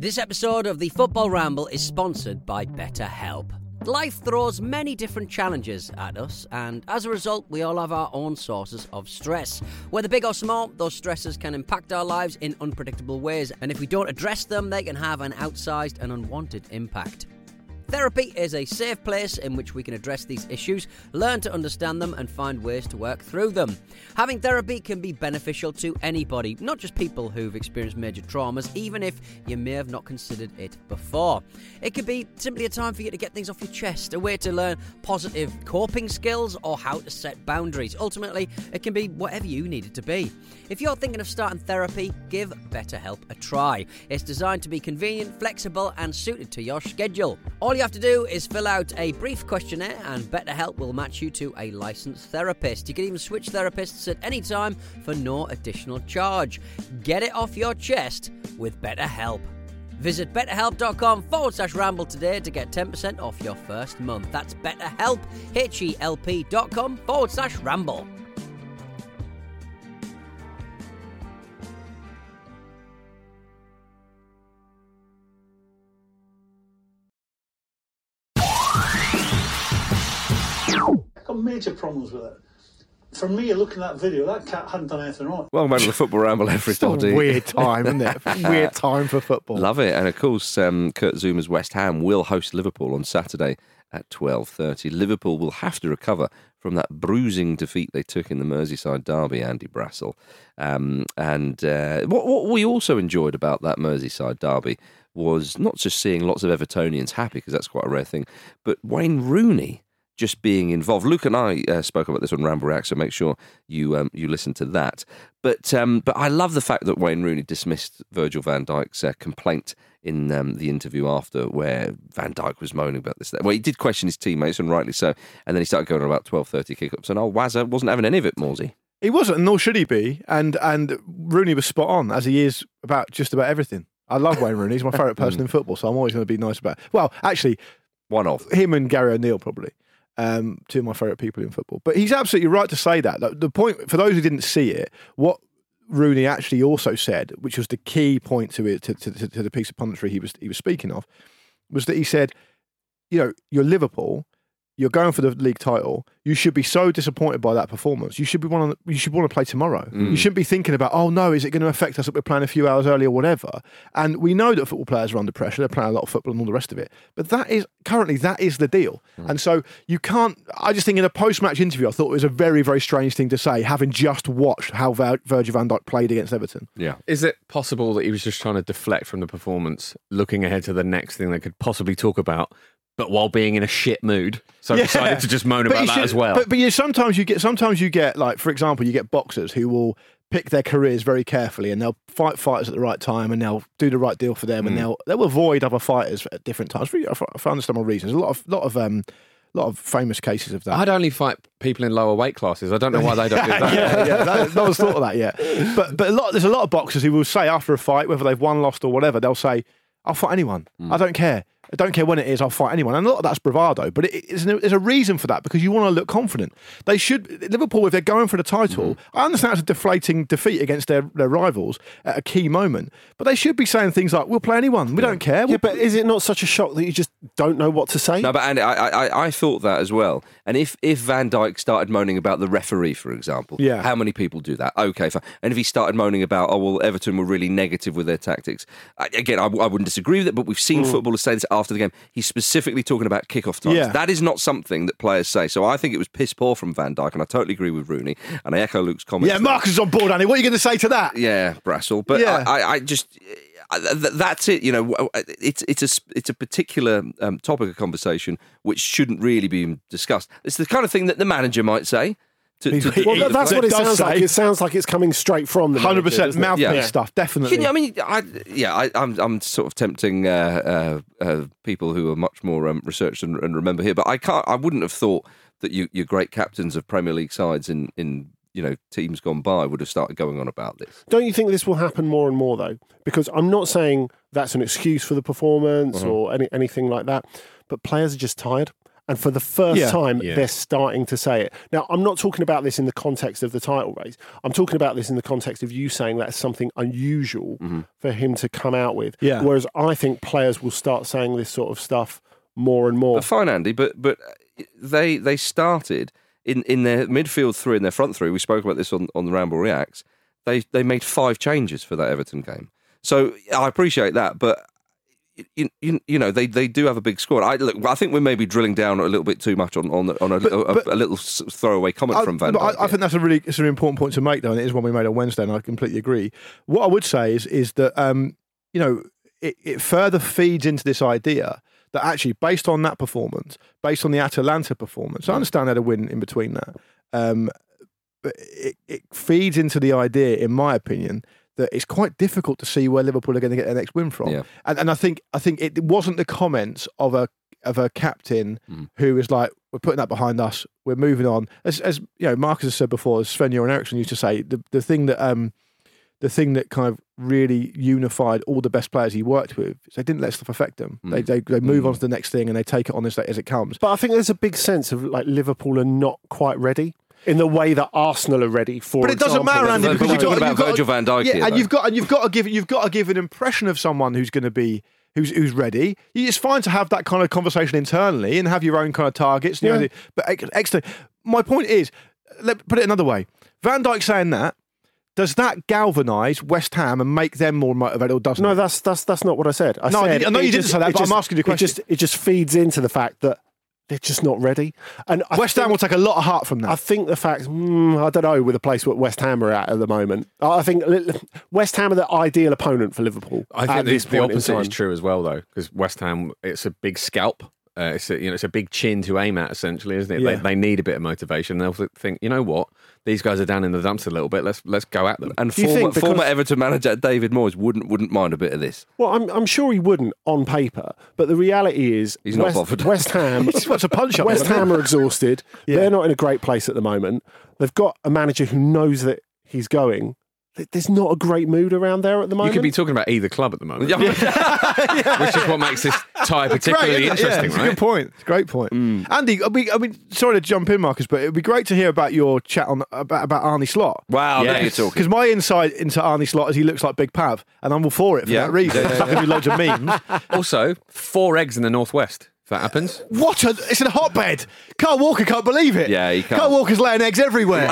This episode of the Football Ramble is sponsored by BetterHelp. Life throws many different challenges at us, and as a result, we all have our own sources of stress. Whether big or small, those stresses can impact our lives in unpredictable ways, and if we don't address them, they can have an outsized and unwanted impact. Therapy is a safe place in which we can address these issues, learn to understand them, and find ways to work through them. Having therapy can be beneficial to anybody, not just people who've experienced major traumas, even if you may have not considered it before. It could be simply a time for you to get things off your chest, a way to learn positive coping skills, or how to set boundaries. Ultimately, it can be whatever you need it to be. If you're thinking of starting therapy, give BetterHelp a try. It's designed to be convenient, flexible, and suited to your schedule. All you have to do is fill out a brief questionnaire, and BetterHelp will match you to a licensed therapist. You can even switch therapists at any time for no additional charge. Get it off your chest with BetterHelp. Visit betterhelp.com forward slash ramble today to get ten percent off your first month. That's BetterHelp, H-E-L-P dot com forward slash ramble. I've got major problems with it. For me, looking at that video, that cat hadn't done anything wrong. Welcome back to the Football Ramble, everybody. It's a weird time, isn't it? Weird time for football. Love it. And of course, um, Kurt Zuma's West Ham will host Liverpool on Saturday at twelve thirty. Liverpool will have to recover from that bruising defeat they took in the Merseyside derby, Andy Brassel. Um, and uh, what, what we also enjoyed about that Merseyside derby was not just seeing lots of Evertonians happy, because that's quite a rare thing, but Wayne Rooney just being involved. Luke and I uh, spoke about this on Ramble React, so make sure you um, you listen to that. But um, but I love the fact that Wayne Rooney dismissed Virgil van Dijk's uh, complaint in um, the interview after, where Van Dijk was moaning about this. Well, he did question his teammates, and rightly so, and then he started going on about twelve thirty kick-ups, and old Wazza wasn't having any of it, Morsey. He wasn't, nor should he be, and and Rooney was spot on, as he is about just about everything. I love Wayne Rooney. He's my favourite person in football, so I'm always going to be nice about it. Well, actually, one of him and Gary O'Neill, probably. Um, two of my favourite people in football. But he's absolutely right to say that. The point, for those who didn't see it, what Rooney actually also said, which was the key point to it, to, to, to, to the piece of punditry he was he was speaking of, was that he said, you know, you're Liverpool, you're going for the league title. You should be so disappointed by that performance. You should be want to, you should want to play tomorrow. Mm. You shouldn't be thinking about, oh no, is it going to affect us that we're playing a few hours early or whatever? And we know that football players are under pressure. They're playing a lot of football and all the rest of it. But that is currently that is the deal. Mm. And so you can't. I just think in a post-match interview, I thought it was a very, very strange thing to say, having just watched how Vir- Virgil van Dijk played against Everton. Yeah. Is it possible that he was just trying to deflect from the performance, looking ahead to the next thing they could possibly talk about, but while being in a shit mood, so yeah. decided to just moan but about that should, as well. But, but you, sometimes you get, sometimes you get, like for example, you get boxers who will pick their careers very carefully, and they'll fight fighters at the right time, and they'll do the right deal for them, mm. and they'll they'll avoid other fighters at different times for, for understandable reasons. A lot of lot of um, lot of famous cases of that. I'd only fight people in lower weight classes. I don't know why they don't do that. yeah, yeah, that, no one's thought of that yet. But but a lot, there's a lot of boxers who will say after a fight, whether they've won, lost, or whatever, they'll say, "I'll fight anyone. Mm. I don't care. I don't care when it is, I'll fight anyone." And a lot of that's bravado, but it, it's, there's a reason for that, because you want to look confident. They should, Liverpool, if they're going for the title, mm-hmm. I understand it's a deflating defeat against their, their rivals at a key moment, but they should be saying things like, we'll play anyone, we yeah. don't care. We'll yeah, but is it not such a shock that you just don't know what to say? No, but Andy, I, I, I thought that as well. And if, if Van Dijk started moaning about the referee, for example, yeah. how many people do that? Okay, fine. And if he started moaning about, oh, well, Everton were really negative with their tactics, I, again, I, I wouldn't disagree with it, but we've seen mm. footballers say this after the game. He's specifically talking about kick-off times. Yeah. That is not something that players say. So I think it was piss poor from Van Dijk, and I totally agree with Rooney, and I echo Luke's comments. Yeah, Marcus is on board, Andy. What are you going to say to that? Yeah, Brassel. But yeah. I, I, I just... That's it, you know. It's it's a it's a particular um, topic of conversation which shouldn't really be discussed. It's the kind of thing that the manager might say. To, to, well, to, that's what it sounds say. like. It sounds like it's coming straight from the hundred percent mouthpiece yeah. stuff. Definitely. Can you, I mean, I, yeah, I, I'm I'm sort of tempting uh, uh, uh, people who are much more um, researched and, and remember here, but I can't. I wouldn't have thought that you, your great captains of Premier League sides in in. you know, teams gone by would have started going on about this. Don't you think this will happen more and more, though? Because I'm not saying that's an excuse for the performance uh-huh. or any, anything like that, but players are just tired. And for the first Yeah. time, Yeah. they're starting to say it. Now, I'm not talking about this in the context of the title race. I'm talking about this in the context of you saying that's something unusual Mm-hmm. for him to come out with. Yeah. Whereas I think players will start saying this sort of stuff more and more. But fine, Andy, but but they they started in, in their midfield three and their front three. We spoke about this on, on the Ramble Reacts. They they made five changes for that Everton game. So I appreciate that, but you, you, you know they, they do have a big squad. I look, I think we're maybe drilling down a little bit too much on on, on a, But- a, but- a little s- throwaway comment I, from Van but Dijk. I, I think that's a really it's an important point to make, though, and it is one we made on Wednesday, and I completely agree. What I would say is is that um, you know it, it further feeds into this idea that actually, based on that performance, based on the Atalanta performance, I understand they had a win in between that, um, but it, it feeds into the idea, in my opinion, that it's quite difficult to see where Liverpool are going to get their next win from. Yeah. And, and I think I think it wasn't the comments of a of a captain who is like, we're putting that behind us, we're moving on. As, as you know, Marcus has said before, as Sven-Göran Eriksson used to say, the, the thing that um, the thing that kind of really unified all the best players he worked with is they didn't let stuff affect them. They, they they move on to the next thing and they take it on as, as it comes. But I think there's a big sense of like Liverpool are not quite ready in the way that Arsenal are ready for. But it doesn't example. matter, Andy, But because we're you've talking got, about you've got Virgil van Dijk yeah, here, and though. you've got and you've got to give you've got to give an impression of someone who's going to be who's who's ready. It's fine to have that kind of conversation internally and have your own kind of targets. You Yeah. know, but ex- externally, my point is, let put it another way. Van Dijk saying that, does that galvanise West Ham and make them more motivated, or doesn't No, it? that's that's that's not what I said. I No, I said didn't- I know it you didn't just- say that, it but I'm just- asking you a question. It just it just feeds into the fact that they're just not ready. And I West think, Ham will take a lot of heart from that. I think the fact, mm, I don't know, with the place where West Ham are at at the moment. I think li- West Ham are the ideal opponent for Liverpool. I at think the, this the point in opposite is time. true as well, though, because West Ham, it's a big scalp. Uh, it's a, you know, it's a big chin to aim at, essentially, isn't it? Yeah. They, they need a bit of motivation. They'll think, you know what, these guys are down in the dumps a little bit. Let's let's go at them. And Do you former, think because- former Everton manager David Moyes wouldn't wouldn't mind a bit of this. Well, I'm, I'm sure he wouldn't on paper, but the reality is He's not West, bothered. West Ham, He just wants a punch up. West Ham are exhausted. Yeah. They're not in a great place at the moment. They've got a manager who knows that he's going. Th- There's not a great mood around there at the You moment. could be talking about either club at the moment, which is what makes this tie particularly Great, isn't it? interesting, yeah, it's a right? good point. It's a great point. Andy, I mean, I mean, sorry to jump in, Marcus, but it'd be great to hear about your chat on about, about Arnie Slot. Wow, Yes. now you're talking. Because my insight into Arnie Slot is he looks like Big Pav, and I'm all for it for Yeah. that reason. Yeah, yeah, There's going to be loads of memes. Also, four eggs in the northwest. If that happens, What a, it's a hotbed. Carl Walker can't believe it. Yeah, he can't. Carl Walker's laying eggs everywhere.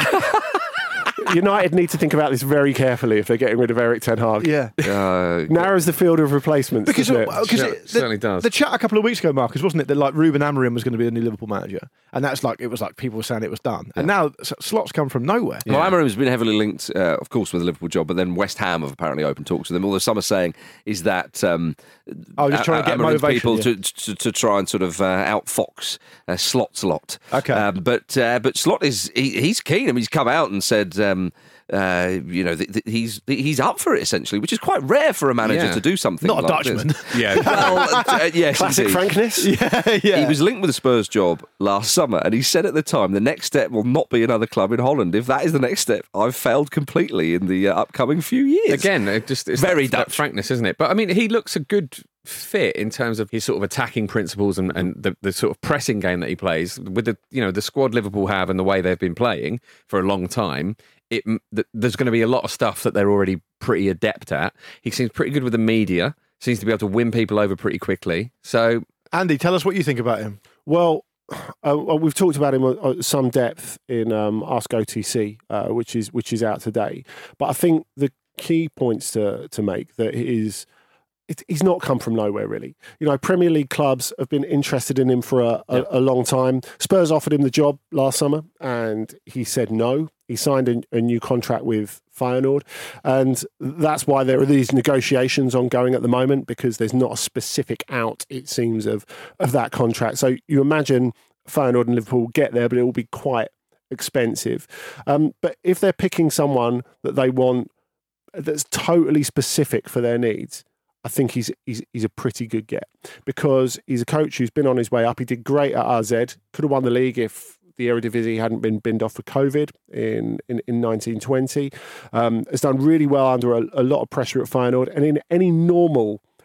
United need to think about this very carefully if they're getting rid of Eric Ten Hag. yeah. Uh, Narrows the field of replacements. Because doesn't it? because Yeah, it, it certainly does. The chat a couple of weeks ago, Marcus, wasn't it, that like Ruben Amorim was going to be the new Liverpool manager, and that's like it was like people were saying it was done, and now S- Slot's come from nowhere. Well, Amorim's been heavily linked, uh, of course, with the Liverpool job, but then West Ham have apparently opened talks with him. Although some are saying is that um, Oh, just trying to get Amorim's motivation, people yeah. to, to to try and sort of uh, outfox uh, Slot's lot. Okay. um, but uh, but Slot is he, he's keen. I mean, he's come out and said. Um, uh, you know, th- th- he's he's up for it essentially, which is quite rare for a manager Yeah. to do something. Not a like Dutchman. this. yeah, Well, uh, yes, Classic indeed. frankness. yeah, yeah. He was linked with the Spurs job last summer, and he said at the time, the next step will not be another club in Holland. If that is the next step, I've failed completely in the uh, upcoming few years. again, it just it's Very that, that Dutch. frankness, isn't it? But I mean, he looks a good fit in terms of his sort of attacking principles and, and the, the sort of pressing game that he plays with the you know the squad Liverpool have and the way they've been playing for a long time. It, th- there's going to be a lot of stuff that they're already pretty adept at. He seems pretty good with the media. Seems to be able to win people over pretty quickly. So Andy, tell us what you think about him. Well, uh, we've talked about him at some depth in um, Ask O T C, uh, which is which is out today. But I think the key points to to make that is it, he's not come from nowhere, really. You know, Premier League clubs have been interested in him for a, a, a long time. Spurs offered him the job last summer, and he said no. He signed a, a new contract with Feyenoord, and that's why there are these negotiations ongoing at the moment, because there's not a specific out, it seems, of of that contract. So you imagine Feyenoord and Liverpool get there, but it will be quite expensive. Um, but if they're picking someone that they want that's totally specific for their needs, I think he's he's he's a pretty good get, because he's a coach who's been on his way up. He did great at R Z, could have won the league if the Eredivisie hadn't been binned off for COVID in, in, in nineteen twenty. Um, has done really well under a, a lot of pressure at Feyenoord, and in any normal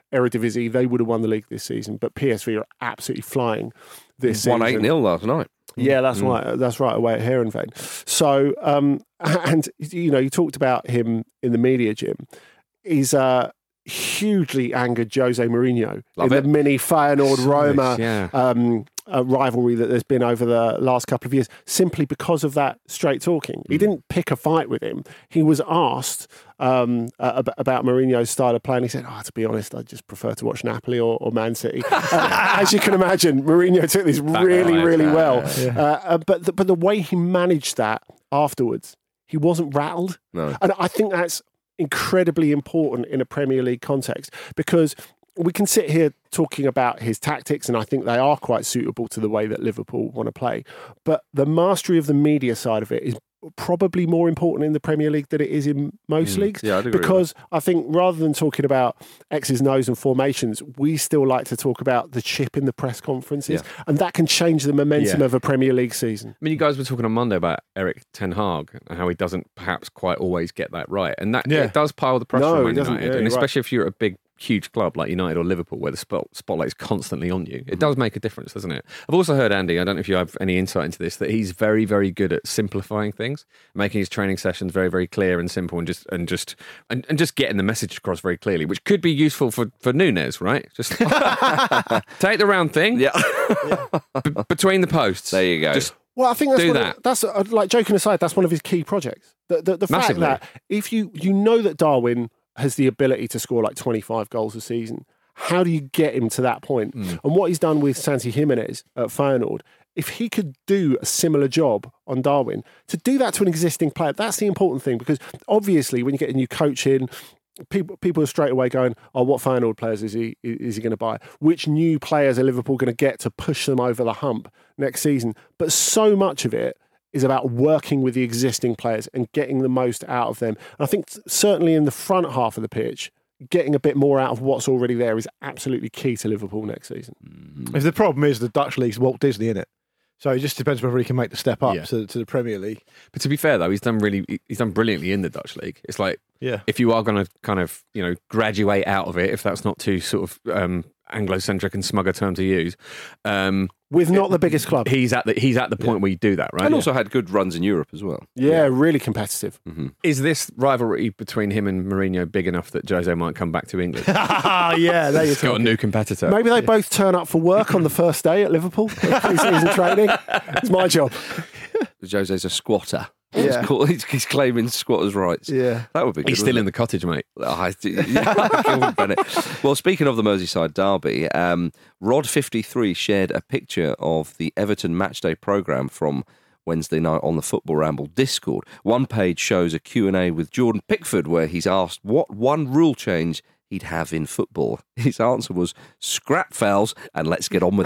Eredivisie, they would have won the league this season. But P S V are absolutely flying this season. Won eight nil last night. Yeah, that's Mm. right. That's right away at Heerenveen. So, um, and you know, you talked about him in the media, Jim. He's uh, hugely angered Jose Mourinho Love in it. the mini Feyenoord Roma yeah. um, uh, rivalry that there's been over the last couple of years, simply because of that straight talking. He didn't pick a fight with him. He was asked um, uh, ab- about Mourinho's style of play, and he said, "Oh, to be honest, I just prefer to watch Napoli or, or Man City." Uh, as you can imagine, Mourinho took this Back really, right, really uh, well. yeah. Uh, uh, but the, but the way he managed that afterwards, he wasn't rattled, No. and I think that's incredibly important in a Premier League context, because we can sit here talking about his tactics, and I think they are quite suitable to the way that Liverpool want to play. But the mastery of the media side of it is probably more important in the Premier League than it is in most Mm. leagues. Yeah, I'd agree with because I think rather than talking about X's and O's and formations, we still like to talk about the chip in the press conferences, and that can change the momentum Yeah. of a Premier League season. I mean, you guys were talking on Monday about Eric Ten Hag and how he doesn't perhaps quite always get that right. And that Yeah. it does pile the pressure No, on he Man doesn't. United. Yeah, and you're especially if you're at a big, huge club like United or Liverpool where the spot, spotlight is constantly on you. It does make a difference, doesn't it? I've also heard, Andy, I don't know if you have any insight into this, that he's very, very good at simplifying things, making his training sessions very, very clear and simple, and just and just and, and just getting the message across very clearly, which could be useful for, for Nunes, right? Just take the round thing. Yeah. B- between the posts. There you go. Just Well, I think that's do one that. Of, that's uh, like joking aside. That's one of his key projects. The the, the fact Massively. that if you you know that Darwin has the ability to score like twenty-five goals a season, how do you get him to that point? Mm. And what he's done with Santi Jimenez at Feyenoord, if he could do a similar job on Darwin, to do that to an existing player, that's the important thing. Because obviously, when you get a new coach in, people people are straight away going, "Oh, what Feyenoord players is he is he going to buy? Which new players are Liverpool going to get to push them over the hump next season?" But so much of it is about working with the existing players and getting the most out of them. And I think certainly in the front half of the pitch, getting a bit more out of what's already there is absolutely key to Liverpool next season. If the problem is the Dutch league's Walt Disney, in it, so it just depends whether he can make the step up Yeah. to, to the Premier League. But to be fair, though, he's done really, he's done brilliantly in the Dutch league. It's like, Yeah. if you are going to kind of, you know, graduate out of it, if that's not too sort of um, Anglo-centric and smug a term to use, um, with not the biggest club, he's at the he's at the point where you do that, right? And also had good runs in Europe as well. Yeah, really competitive. Mm-hmm. Is this rivalry between him and Mourinho big enough that Jose might come back to England? yeah, there you He's got a new competitor. Maybe they both turn up for work on the first day at Liverpool, pre-season training. It's my job. Jose's a squatter. Yeah. He's, called, he's, he's claiming squatters' rights. Yeah. That would be good. He's still wouldn't in the cottage, mate. it? Oh, I, yeah, Gilbert Bennett. Well, speaking of the Merseyside derby, um, Rod fifty-three shared a picture of the Everton matchday programme from Wednesday night on the Football Ramble Discord. One page shows a Q and A with Jordan Pickford where he's asked what one rule change he'd have in football. His answer was scrap fouls and let's get on with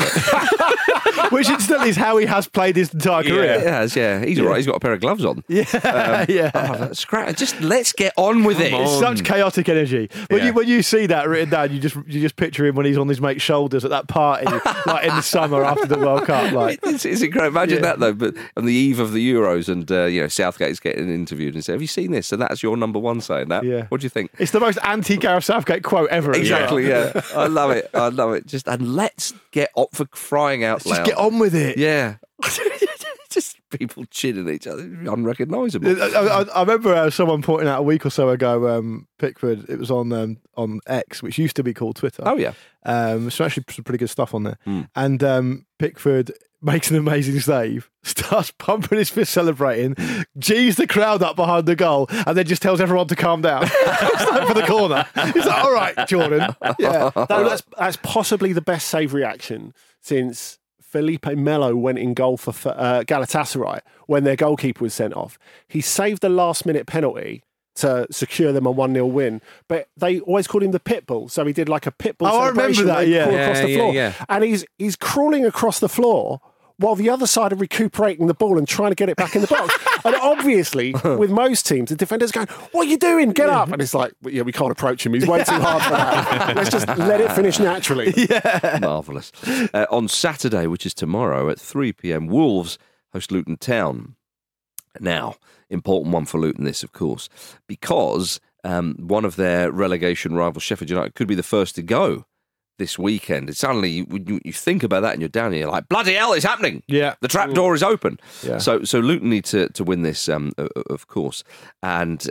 it. Which incidentally is how he has played his entire career. Yeah, it has, yeah. He's all right. He's got a pair of gloves on. Yeah, Um, yeah. oh, scrap, just let's get on with it. It's such chaotic energy. When Yeah. you when you see that written down, you just you just picture him when he's on his mate's shoulders at that party, like in the summer after the World Cup. Like It's, it's incredible. Imagine Yeah. that though. But on the eve of the Euros, and uh, you know Southgate's getting interviewed and say, "Have you seen this?" So that's your number one saying that. Yeah. What do you think? it's the most anti-Gareth Southgate quote ever. as well. Exactly. Yeah. I love it. I love it. Just and let's get up for crying out loud. Just get on with it. Yeah. Just people chinning each other, unrecognisable. I, I, I remember uh, someone pointing out a week or so ago, um, Pickford. It was on um, on X, which used to be called Twitter. Oh yeah. Um, so actually some pretty good stuff on there. Mm. And um, Pickford makes an amazing save, starts pumping his fist, celebrating, G's the crowd up behind the goal, and then just tells everyone to calm down. It's like for the corner. He's like, "All right, Jordan." Yeah, That- that's, that's possibly the best save reaction since Felipe Melo went in goal for uh, Galatasaray when their goalkeeper was sent off. He saved a last-minute penalty to secure them a one nil win, but they always called him the Pitbull, so he did like a Pitbull Oh, I remember celebration that, where he yeah. crawled across Yeah, the yeah, floor. yeah. And he's he's crawling across the floor while the other side are recuperating the ball and trying to get it back in the box. And obviously, with most teams, the defender's going, "What are you doing? Get up!" And it's like, well, yeah, we can't approach him. He's way too hard for that. Let's just let it finish naturally. Marvellous. Uh, on Saturday, which is tomorrow at three p.m, Wolves host Luton Town. Now, important one for Luton, this, of course, because um, one of their relegation rivals, Sheffield United, could be the first to go this weekend. It's suddenly you, you, you think about that and you're down here like, bloody hell, it's happening. Yeah. The trap door is open. Yeah. So so Luton need to, to win this, um, of course. And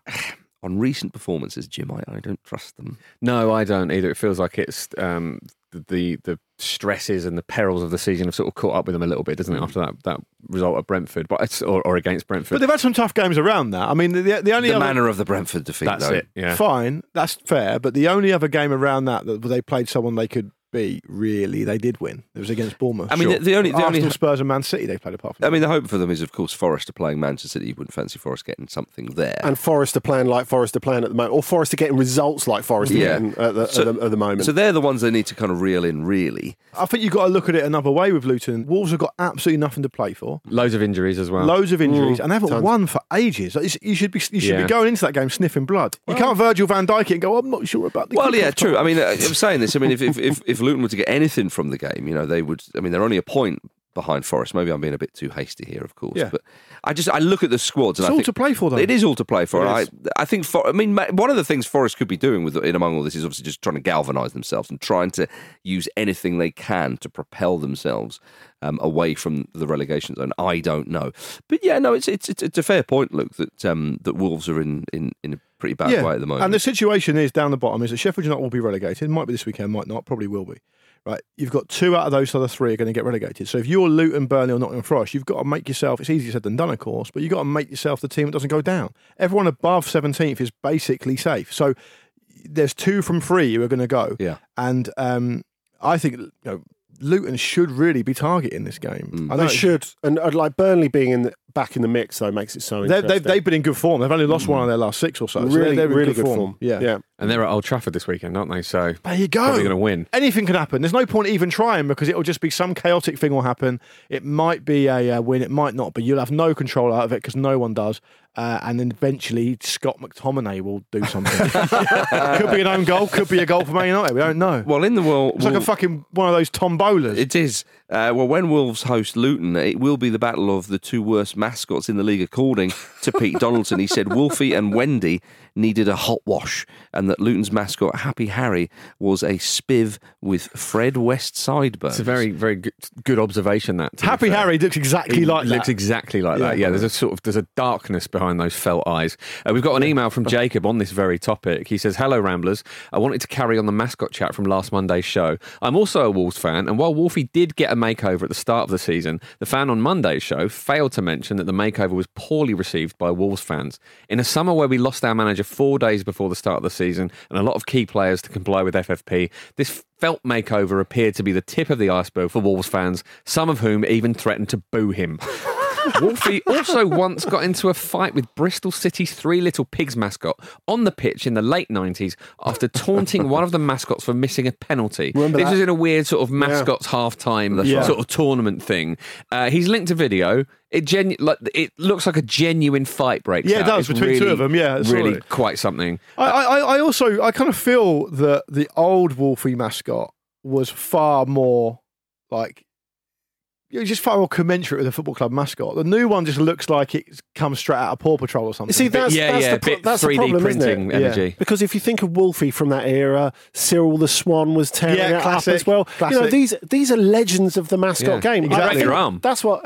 on recent performances, Jim, I, I don't trust them. No, I don't either. It feels like it's um, the the stresses and the perils of the season have sort of caught up with them a little bit, doesn't it, after that, that result at Brentford, but it's, or, or against Brentford. But they've had some tough games around that. I mean, the, the only the other, manner of the Brentford defeat, that's though. it. Yeah, fine, that's fair. But the only other game around that that they played someone they could beat, really, they did win. It was against Bournemouth. I mean, sure. the, the only, the Arsenal, only Spurs, and Man City they played apart from. I mean, the hope for them is, of course, Forest are playing Manchester City. You wouldn't fancy Forest getting something there. And Forest are playing like Forest are playing at the moment, or Forest are getting results like Forest are Yeah. getting at the, So- at, the, at the moment. So they're the ones they need to kind of reel in, really. I think you've got to look at it another way with Luton. Wolves have got absolutely nothing to play for. Loads of injuries as well. Loads of injuries, Mm, and they haven't tons. won for ages. It's- You should be you should Yeah. be going into that game sniffing blood. You can't Virgil van Dijk it and go, I'm not sure about the Well, yeah, kickoff true. time. I mean, uh, I'm saying this. I mean, if, if if if Luton were to get anything from the game, you know, they would. I mean, they're only a point behind Forest. Maybe I'm being a bit too hasty here, of course. Yeah. But I just I look at the squads and It's I all think to play for, though. it is all to play for. It And is. I I think for I mean ma- one of the things Forest could be doing with in among all this is obviously just trying to galvanise themselves and trying to use anything they can to propel themselves um, away from the relegation zone. I don't know, but yeah, no, it's it's it's, it's a fair point, Luke, that um, that Wolves are in, in, in a pretty bad way at the moment. And the situation is down the bottom is that Sheffield United will be relegated. Might be this weekend, might not, probably will be. Right, you've got two out of those other three are going to get relegated. So if you're Luton, Burnley, or Nottingham Forest, you've got to make yourself. It's easier said than done, of course, but you've got to make yourself the team that doesn't go down. Everyone above seventeenth is basically safe. So there's two from three who are going to go. Yeah, and um, I think you know, Luton should really be targeting this game. Mm. I know they should, and I'd like Burnley being in the, back in the mix though makes it so They've, interesting. they've, they've been in good form. They've only lost one of their last six or so. so really, they're, they're in really good, good form. form. Yeah. yeah. And they're at Old Trafford this weekend, aren't they? So There you go. probably going to win. Anything can happen. There's no point even trying because it'll just be some chaotic thing will happen. It might be a uh, win, it might not, but you'll have no control out of it because no one does. Uh, and then eventually Scott McTominay will do something. Could be an own goal, could be a goal for Man United. We don't know. Well, in the world, It's like a fucking one of those tombolas. It is. Uh, well, when Wolves host Luton, it will be the battle of the two worst mascots in the league, according to Pete Donaldson. He said Wolfie and Wendy needed a hot wash, and that Luton's mascot Happy Harry was a spiv with Fred West sideburns. It's a very, very good, good observation. That to be Happy fair. Harry looks exactly He like looks that. exactly like that. Yeah. Yeah, there's a sort of there's a darkness behind those felt eyes. Uh, we've got an email from Jacob on this very topic. He says, "Hello, Ramblers. I wanted to carry on the mascot chat from last Monday's show. I'm also a Wolves fan, and while Wolfie did get a makeover at the start of the season, the fan on Monday's show failed to mention that the makeover was poorly received by Wolves fans. In a summer where we lost our manager four days before the start of the season and a lot of key players to comply with F F P, this felt makeover appeared to be the tip of the iceberg for Wolves fans, some of whom even threatened to boo him." Wolfie also once got into a fight with Bristol City's Three Little Pigs mascot on the pitch in the late nineties after taunting one of the mascots for missing a penalty. Remember this that? was in a weird sort of mascots half-time right. sort of tournament thing. Uh, he's linked a video. It genu- like it looks like a genuine fight breaks Yeah, it out. does, It's between two really, of them, yeah, I saw really it. quite something. I, I, I also, I kind of feel that the old Wolfie mascot was far more like, it was just far more commensurate with a football club mascot. The new one just looks like it comes straight out of Paw Patrol or something. You see, that's, yeah, that's yeah, the, pro- bit that's the three D problem, isn't printing it? energy. Because if you think of Wolfie from that era, Cyril the Swan was tearing Yeah, it classic, up as well. You know, classic. these these are legends of the mascot Yeah, game. exactly. I think Drum. That's what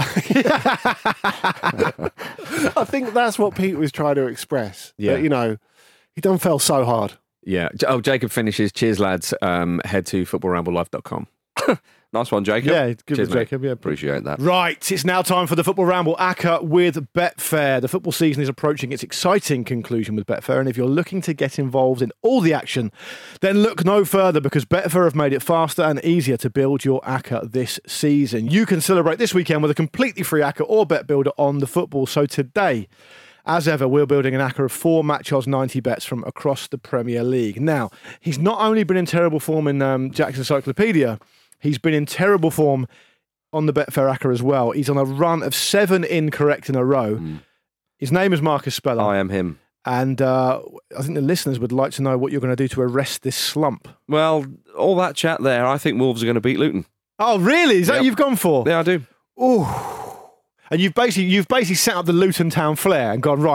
I think. That's what Pete was trying to express. Yeah. That, you know, he done fell so hard. Yeah. Oh, Jacob finishes. Cheers, lads. Um, head to football ramble live dot com. Nice one, Jacob. Yeah, good Cheers, with mate. Jacob. Yeah, Appreciate that. Right, it's now time for the Football Ramble A C C A with Betfair. The football season is approaching its exciting conclusion with Betfair, and if you're looking to get involved in all the action, then look no further because Betfair have made it faster and easier to build your A C C A this season. You can celebrate this weekend with a completely free A C C A or Bet Builder on the football. So today, as ever, we're building an A C C A of four match odds ninety bets from across the Premier League. Now, he's not only been in terrible form in um, Jack's Encyclopedia, he's been in terrible form on the Betfair A C C A as well. He's on a run of seven incorrect in a row. Mm. His name is Marcus Speller. I am him. And uh, I think the listeners would like to know what you're going to do to arrest this slump. Well, all that chat there, I think Wolves are going to beat Luton. Oh, really? Is that Yep. what you've gone for? Yeah, I do. Oh. And you've basically you've basically set up the Luton Town flair and gone, right,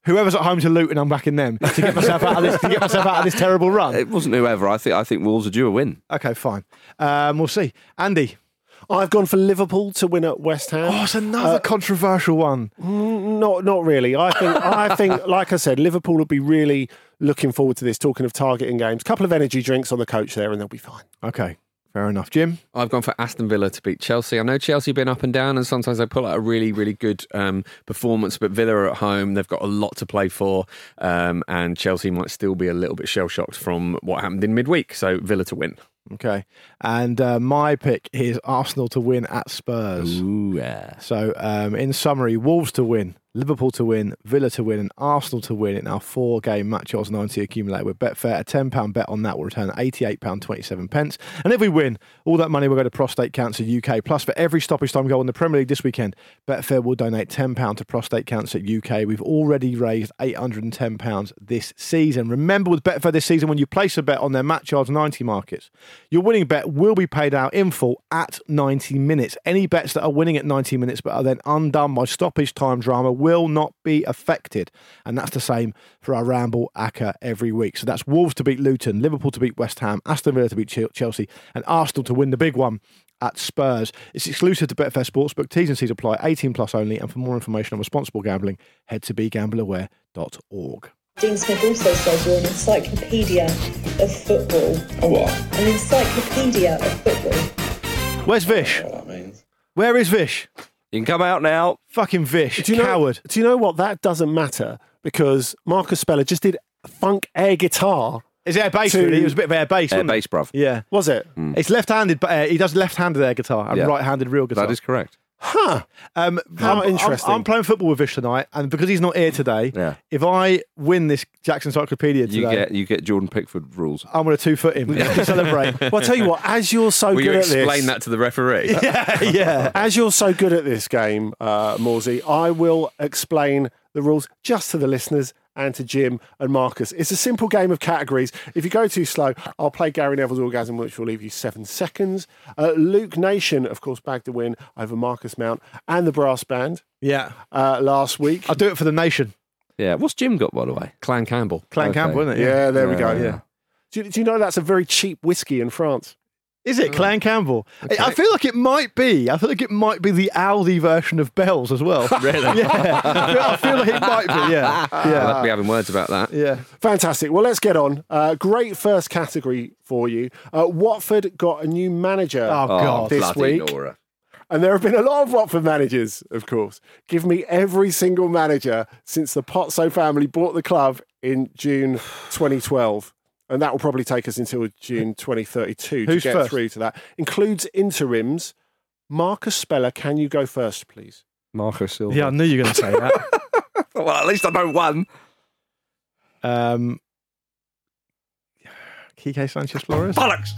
whoever's at home to Luton, I'm backing them to get myself out of this to get myself out of this terrible run. It wasn't whoever. I think I think Wolves are due a win. Okay, fine. Um, we'll see. Andy. I've gone for Liverpool to win at West Ham. Oh, it's another uh, controversial one. Not, not really. I think, I think, like I said, Liverpool will be really looking forward to this. Talking of targeting games, a couple of energy drinks on the coach there, and they'll be fine. Okay, fair enough. Jim, I've gone for Aston Villa to beat Chelsea. I know Chelsea have been up and down, and sometimes they pull out a really, really good um, performance. But Villa are at home; they've got a lot to play for, um, and Chelsea might still be a little bit shell shocked from what happened in midweek. So Villa to win. Okay, and uh, my pick is Arsenal to win at Spurs. Ooh, yeah. So, um, in summary, Wolves to win, Liverpool to win, Villa to win, and Arsenal to win in our four-game match odds ninety accumulated with Betfair. A ten pound bet on that will return eighty-eight pounds twenty-seven. And if we win, all that money will go to Prostate Cancer U K. Plus, for every stoppage time goal in the Premier League this weekend, Betfair will donate ten pounds to Prostate Cancer U K. We've already raised eight hundred ten pounds this season. Remember, with Betfair this season, when you place a bet on their match odds ninety markets, your winning bet will be paid out in full at ninety minutes. Any bets that are winning at ninety minutes but are then undone by stoppage time drama will not be affected. And that's the same for our Ramble A C C A every week. So that's Wolves to beat Luton, Liverpool to beat West Ham, Aston Villa to beat Chelsea, and Arsenal to win the big one at Spurs. It's exclusive to Betfair Sportsbook. T's and C's apply. eighteen plus only. And for more information on responsible gambling, head to be gamble aware dot org. Dean Smith also says you're an encyclopedia of football. A what? An encyclopedia of football. Where's Vish? I don't know what that means. Where is Vish? You can come out now. Fucking Vish. Do you Coward. Know, do you know what? That doesn't matter because Marcus Speller just did funk air guitar. It's air bass, to... really. It was a bit of air bass, Air wasn't bass, it? bruv. Yeah. Was it? Mm. It's left-handed, but uh, he does left-handed air guitar and Yeah. right-handed real guitar. That is correct. Huh. Um, How I'm, interesting. I'm, I'm playing football with Vish tonight, and because he's not here today, Yeah. if I win this Jackson Encyclopedia today, You get you get Jordan Pickford rules. I'm going to two-foot him to celebrate. Well, I'll tell you what, as you're so Will good you at this... explain that to the referee? yeah, yeah. As you're so good at this game, uh, Morsey, I will explain the rules just to the listeners and to Jim and Marcus. It's a simple game of categories. If you go too slow, I'll play Gary Neville's Orgasm, which will leave you seven seconds. Uh, Luke Nation, of course, bagged the win over Marcus Mount and the brass band Yeah. uh, last week. I'll do it for the nation. Yeah. What's Jim got, by the way? Clan Campbell. Clan Okay. Campbell, isn't it? Yeah, there we go. Yeah. Yeah. Do you, do you know that's a very cheap whiskey in France? Is it Clan Campbell? I feel like it might be. I feel like it might be the Aldi version of Bell's as well. Really? Yeah. I feel, I feel like it might be. Yeah. We'll Yeah. be having words about that. Yeah. Fantastic. Well, let's get on. Uh, great first category for you. Uh, Watford got a new manager Oh, God. this bloody week. Laura. And there have been a lot of Watford managers, of course. Give me every single manager since the Pozzo family bought the club in June twenty twelve. And that will probably take us until June twenty thirty-two to Who's get first? through to that. Includes interims. Marcus Speller, can you go first, please? Marco Silva. Yeah, I knew you were going to say that. Well, at least I know one. Um, Kike Sanchez Flores. Bollocks.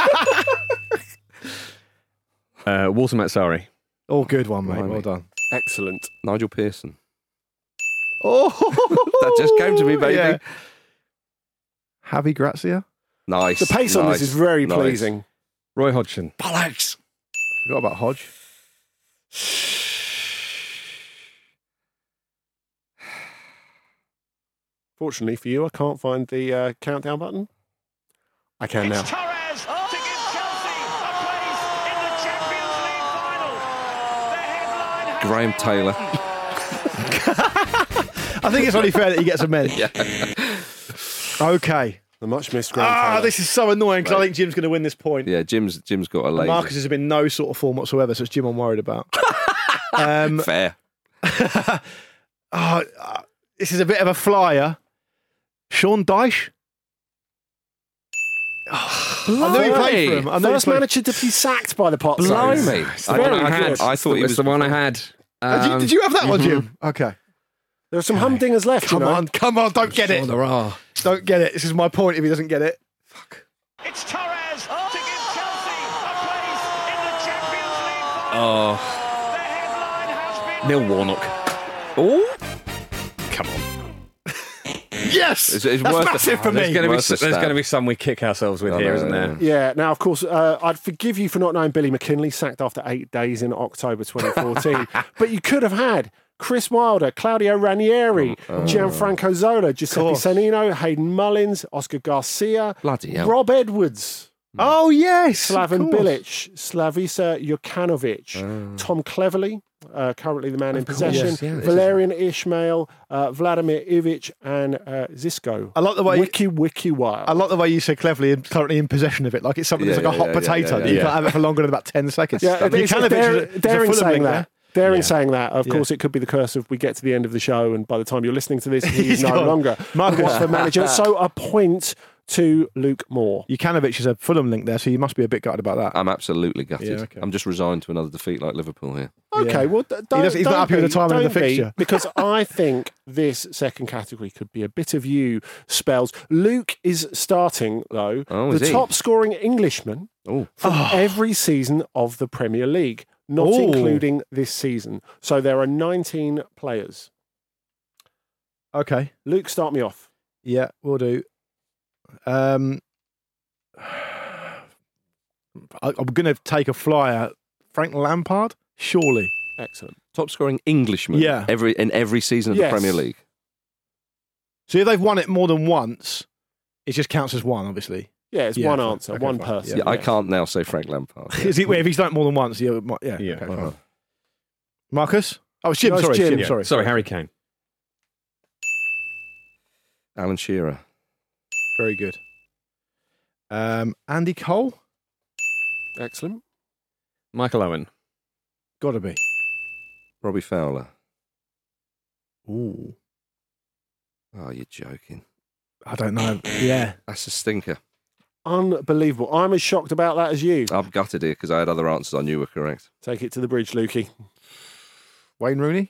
Uh, Walter Matsari. Oh, good one, mate. Blimey. Well done. Excellent. Nigel Pearson. Oh, That just came to me, baby. Yeah. Javi Grazia. Nice. The pace on nice, this is very nice. pleasing. Roy Hodgson. Bollocks. Forgot about Hodge. Fortunately for you, I can't find the uh, countdown button. I can now. Torres to give Chelsea a place in the Champions League final. The headline has Graham been Taylor. I think it's only fair that he gets a med. Yeah. Okay. The much missed Graham Ah, Taylor. this is so annoying because I think Jim's going to win this point. Yeah, Jim's Jim's got a And lazy. Marcus has been in no sort of form whatsoever, so it's Jim I'm worried about. um, Fair. oh, uh, this is a bit of a flyer. Sean Dyche. Oh, I knew he played for him. I knew First he played- manager to be sacked by the Pots. Blimey. It's I, the one I, I had, had. I thought he It's was the one I had. Did you, Um, did you have that one, mhm. Jim? Okay. There are some humdingers left, Come you know. on, come on, don't get Sure it. there are. Don't get it. This is my point if he doesn't get it. Fuck. It's Torres to give Chelsea a place in the Champions League final. Oh, The headline has been Neil Warnock. Oh, Come on. Yes! It's- it's That's worth the- massive for There's me. going to be Worth the s- there's stab. going to be some we kick ourselves with I here, know, isn't there? Yeah, now, of course, uh, I'd forgive you for not knowing Billy McKinley, sacked after eight days in October twenty fourteen. But you could have had Chris Wilder, Claudio Ranieri, Oh. Gianfranco Zola, Giuseppe course. Sanino, Hayden Mullins, Oscar Garcia, Bloody hell. Rob Edwards, Oh, yes. of Slaven course. Bilic, Slavisa Jokanovic, Tom Cleverley, uh, currently the man in course, possession, yes, yeah. Valerian Ishmael, uh, Vladimir Ivic, and uh, Zisco. I like the way- Wiki Wiki Wild. I like the way you said cleverly and currently in possession of it. Like it's something Yeah, that's like yeah, a hot yeah, potato yeah, yeah, that you yeah. can't have it for longer than about ten seconds. Yeah, it's, Jokanovic dar- is a- is a daring Fulham saying link that. there. Daring Yeah. saying that. Of Yeah. course, it could be the curse of we get to the end of the show, and by the time you're listening to this, he's He's no gone. longer Marcus. Watford manager. So a point to Luke Moore. Jokanovic is a Fulham link there, so you must be a bit gutted about that. I'm absolutely gutted. Yeah, okay. I'm just resigned to another defeat like Liverpool here. Okay, Yeah. well, d- don't, doesn't- he's not don't happy with be, the timing of the don't be, fixture. because I think this second category could be a bit of you spells. Luke is starting though, Oh, the is he? top scoring Englishman Oh, from every season of the Premier League, not Oh. including this season. So there are nineteen players. Okay. Luke, start me off. Yeah, we'll do. Um, I, I'm going to take a flyer. Frank Lampard, surely. Excellent. top scoring Englishman. Yeah. every in every season of Yes. the Premier League. So if they've won it more than once, it just counts as one, obviously. Yeah, it's Yeah, one fine. answer, Okay, one fine. person. Yeah, I yes. can't now say Frank Lampard. Is it, if he's done it more than once, yeah. it might- Yeah. Yeah. Okay, Uh-huh. fine. Marcus? Oh, it's Jim. No, it's sorry, Jim. Jim. Yeah. Sorry. Sorry, Harry Kane. Alan Shearer. Very good. Um, Andy Cole? Excellent. Michael Owen. Gotta be. Robbie Fowler. Ooh. Oh, you're joking. I don't know. Yeah. That's a stinker. Unbelievable. I'm as shocked about that as you. I'm gutted here because I had other answers I knew were correct. Take it to the bridge, Lukey. Wayne Rooney?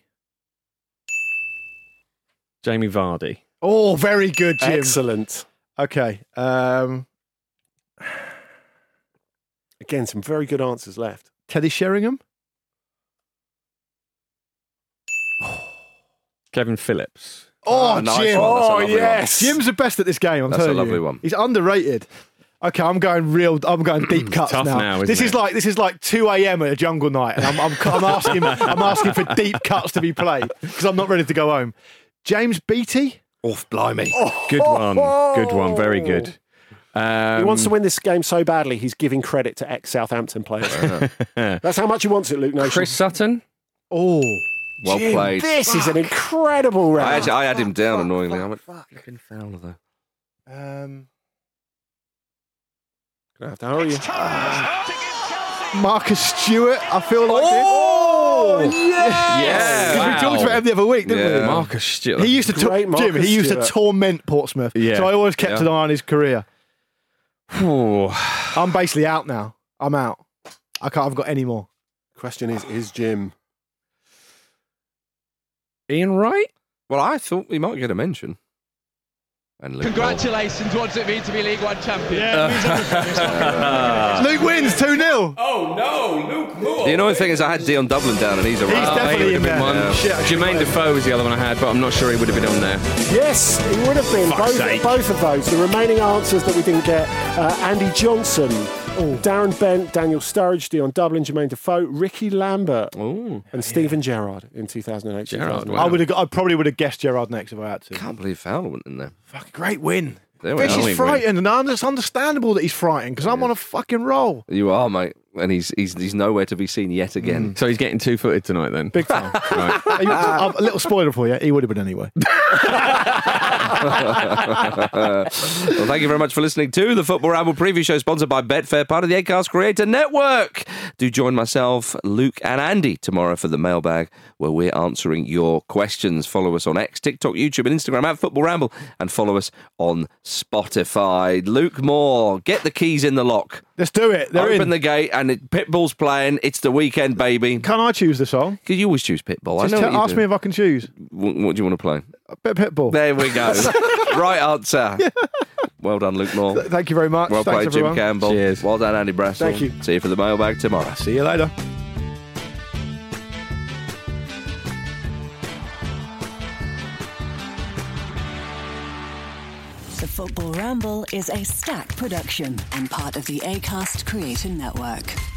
Jamie Vardy. Oh, very good, Jim. Excellent. Okay. Um, Again, some very good answers left. Teddy Sheringham? Kevin Phillips. Oh, Ah, nice Jim. one. That's a Oh, lovely yes. one. Jim's the best at this game, I'm That's a telling you. lovely one. He's underrated. Okay, I'm going real. I'm going deep cuts Tough now. now, isn't this is it? like this is like two a.m. at a jungle night, and I'm I'm, I'm asking I'm asking for deep cuts to be played because I'm not ready to go home. James Beattie. Oh, blimey. Good one. Good one. Very good. Um, He wants to win this game so badly, he's giving credit to ex-Southampton players. That's how much he wants it, Luke Nation. Chris Sutton. Oh, Well Jim, played. This is an incredible round. I, actually, I had him down annoyingly. I went, fucking Fowler, though. um, Gonna have to hurry you. Marcus Stewart. I feel like Oh, it. yeah! Yeah. Because we talked about him the other week, didn't Yeah. we? Marcus Stewart. He used to tor- Great Jim. Marcus He used Stewart. to torment Portsmouth. Yeah. So I always kept Yeah. an eye on his career. Ooh. I'm basically out now. I'm out. I can't. I've got any more. Question is, is Jim? Ian Wright. Well, I thought we might get a mention. And Luke Congratulations, what does it mean to be League One champion? Luke wins two nil. Oh no, Luke Moore! The annoying thing is I had Dion Dublin down and he's a He's right. definitely he in would have been there. one. Shit, I should've Jermaine got him. Defoe was the other one I had, but I'm not sure he would have been on there. Yes, he would have been. Fuck's Both, sake. both of those. The remaining answers that we didn't get, uh, Andy Johnson, Darren Bent, Daniel Sturridge, Dion Dublin, Jermaine Defoe, Ricky Lambert, Ooh. and Stephen Gerrard in two thousand eight. Gerrard, two thousand nine. wow. I would have. I probably would have guessed Gerrard next if I had to. Can't believe Fowler went in there. Fucking great win. There we Fish are. is frightened, and it's understandable that he's frightened because I'm on a fucking roll. You are, mate. And he's he's he's nowhere to be seen yet again. So he's getting two footed tonight then. Big time. Right. He- a a little spoiler for you. He would have been anyway. Well, thank you very much for listening to the Football Ramble preview show sponsored by Betfair, part of the Acast Creator Network. Do join myself, Luke and Andy tomorrow for the mailbag where we're answering your questions. Follow us on X, TikTok, YouTube and Instagram at Football Ramble and follow us on Spotify. Luke Moore, get the keys in the lock. Let's do it. They're Open in. the gate and it, Pitbull's playing. It's the weekend, baby. Can I choose the song? Because you always choose Pitbull. Just I know tell- what you ask do. me if I can choose. What, what do you want to play? A bit of Pitbull. There we go. Right answer. Well done, Luke Moore. Thank you very much. Well Thanks, played, Jim everyone. Campbell. Cheers. Well done, Andy Brassel. Thank you. See you for the mailbag tomorrow. See you later. The Football Ramble is a Stack production and part of the Acast Creator Network.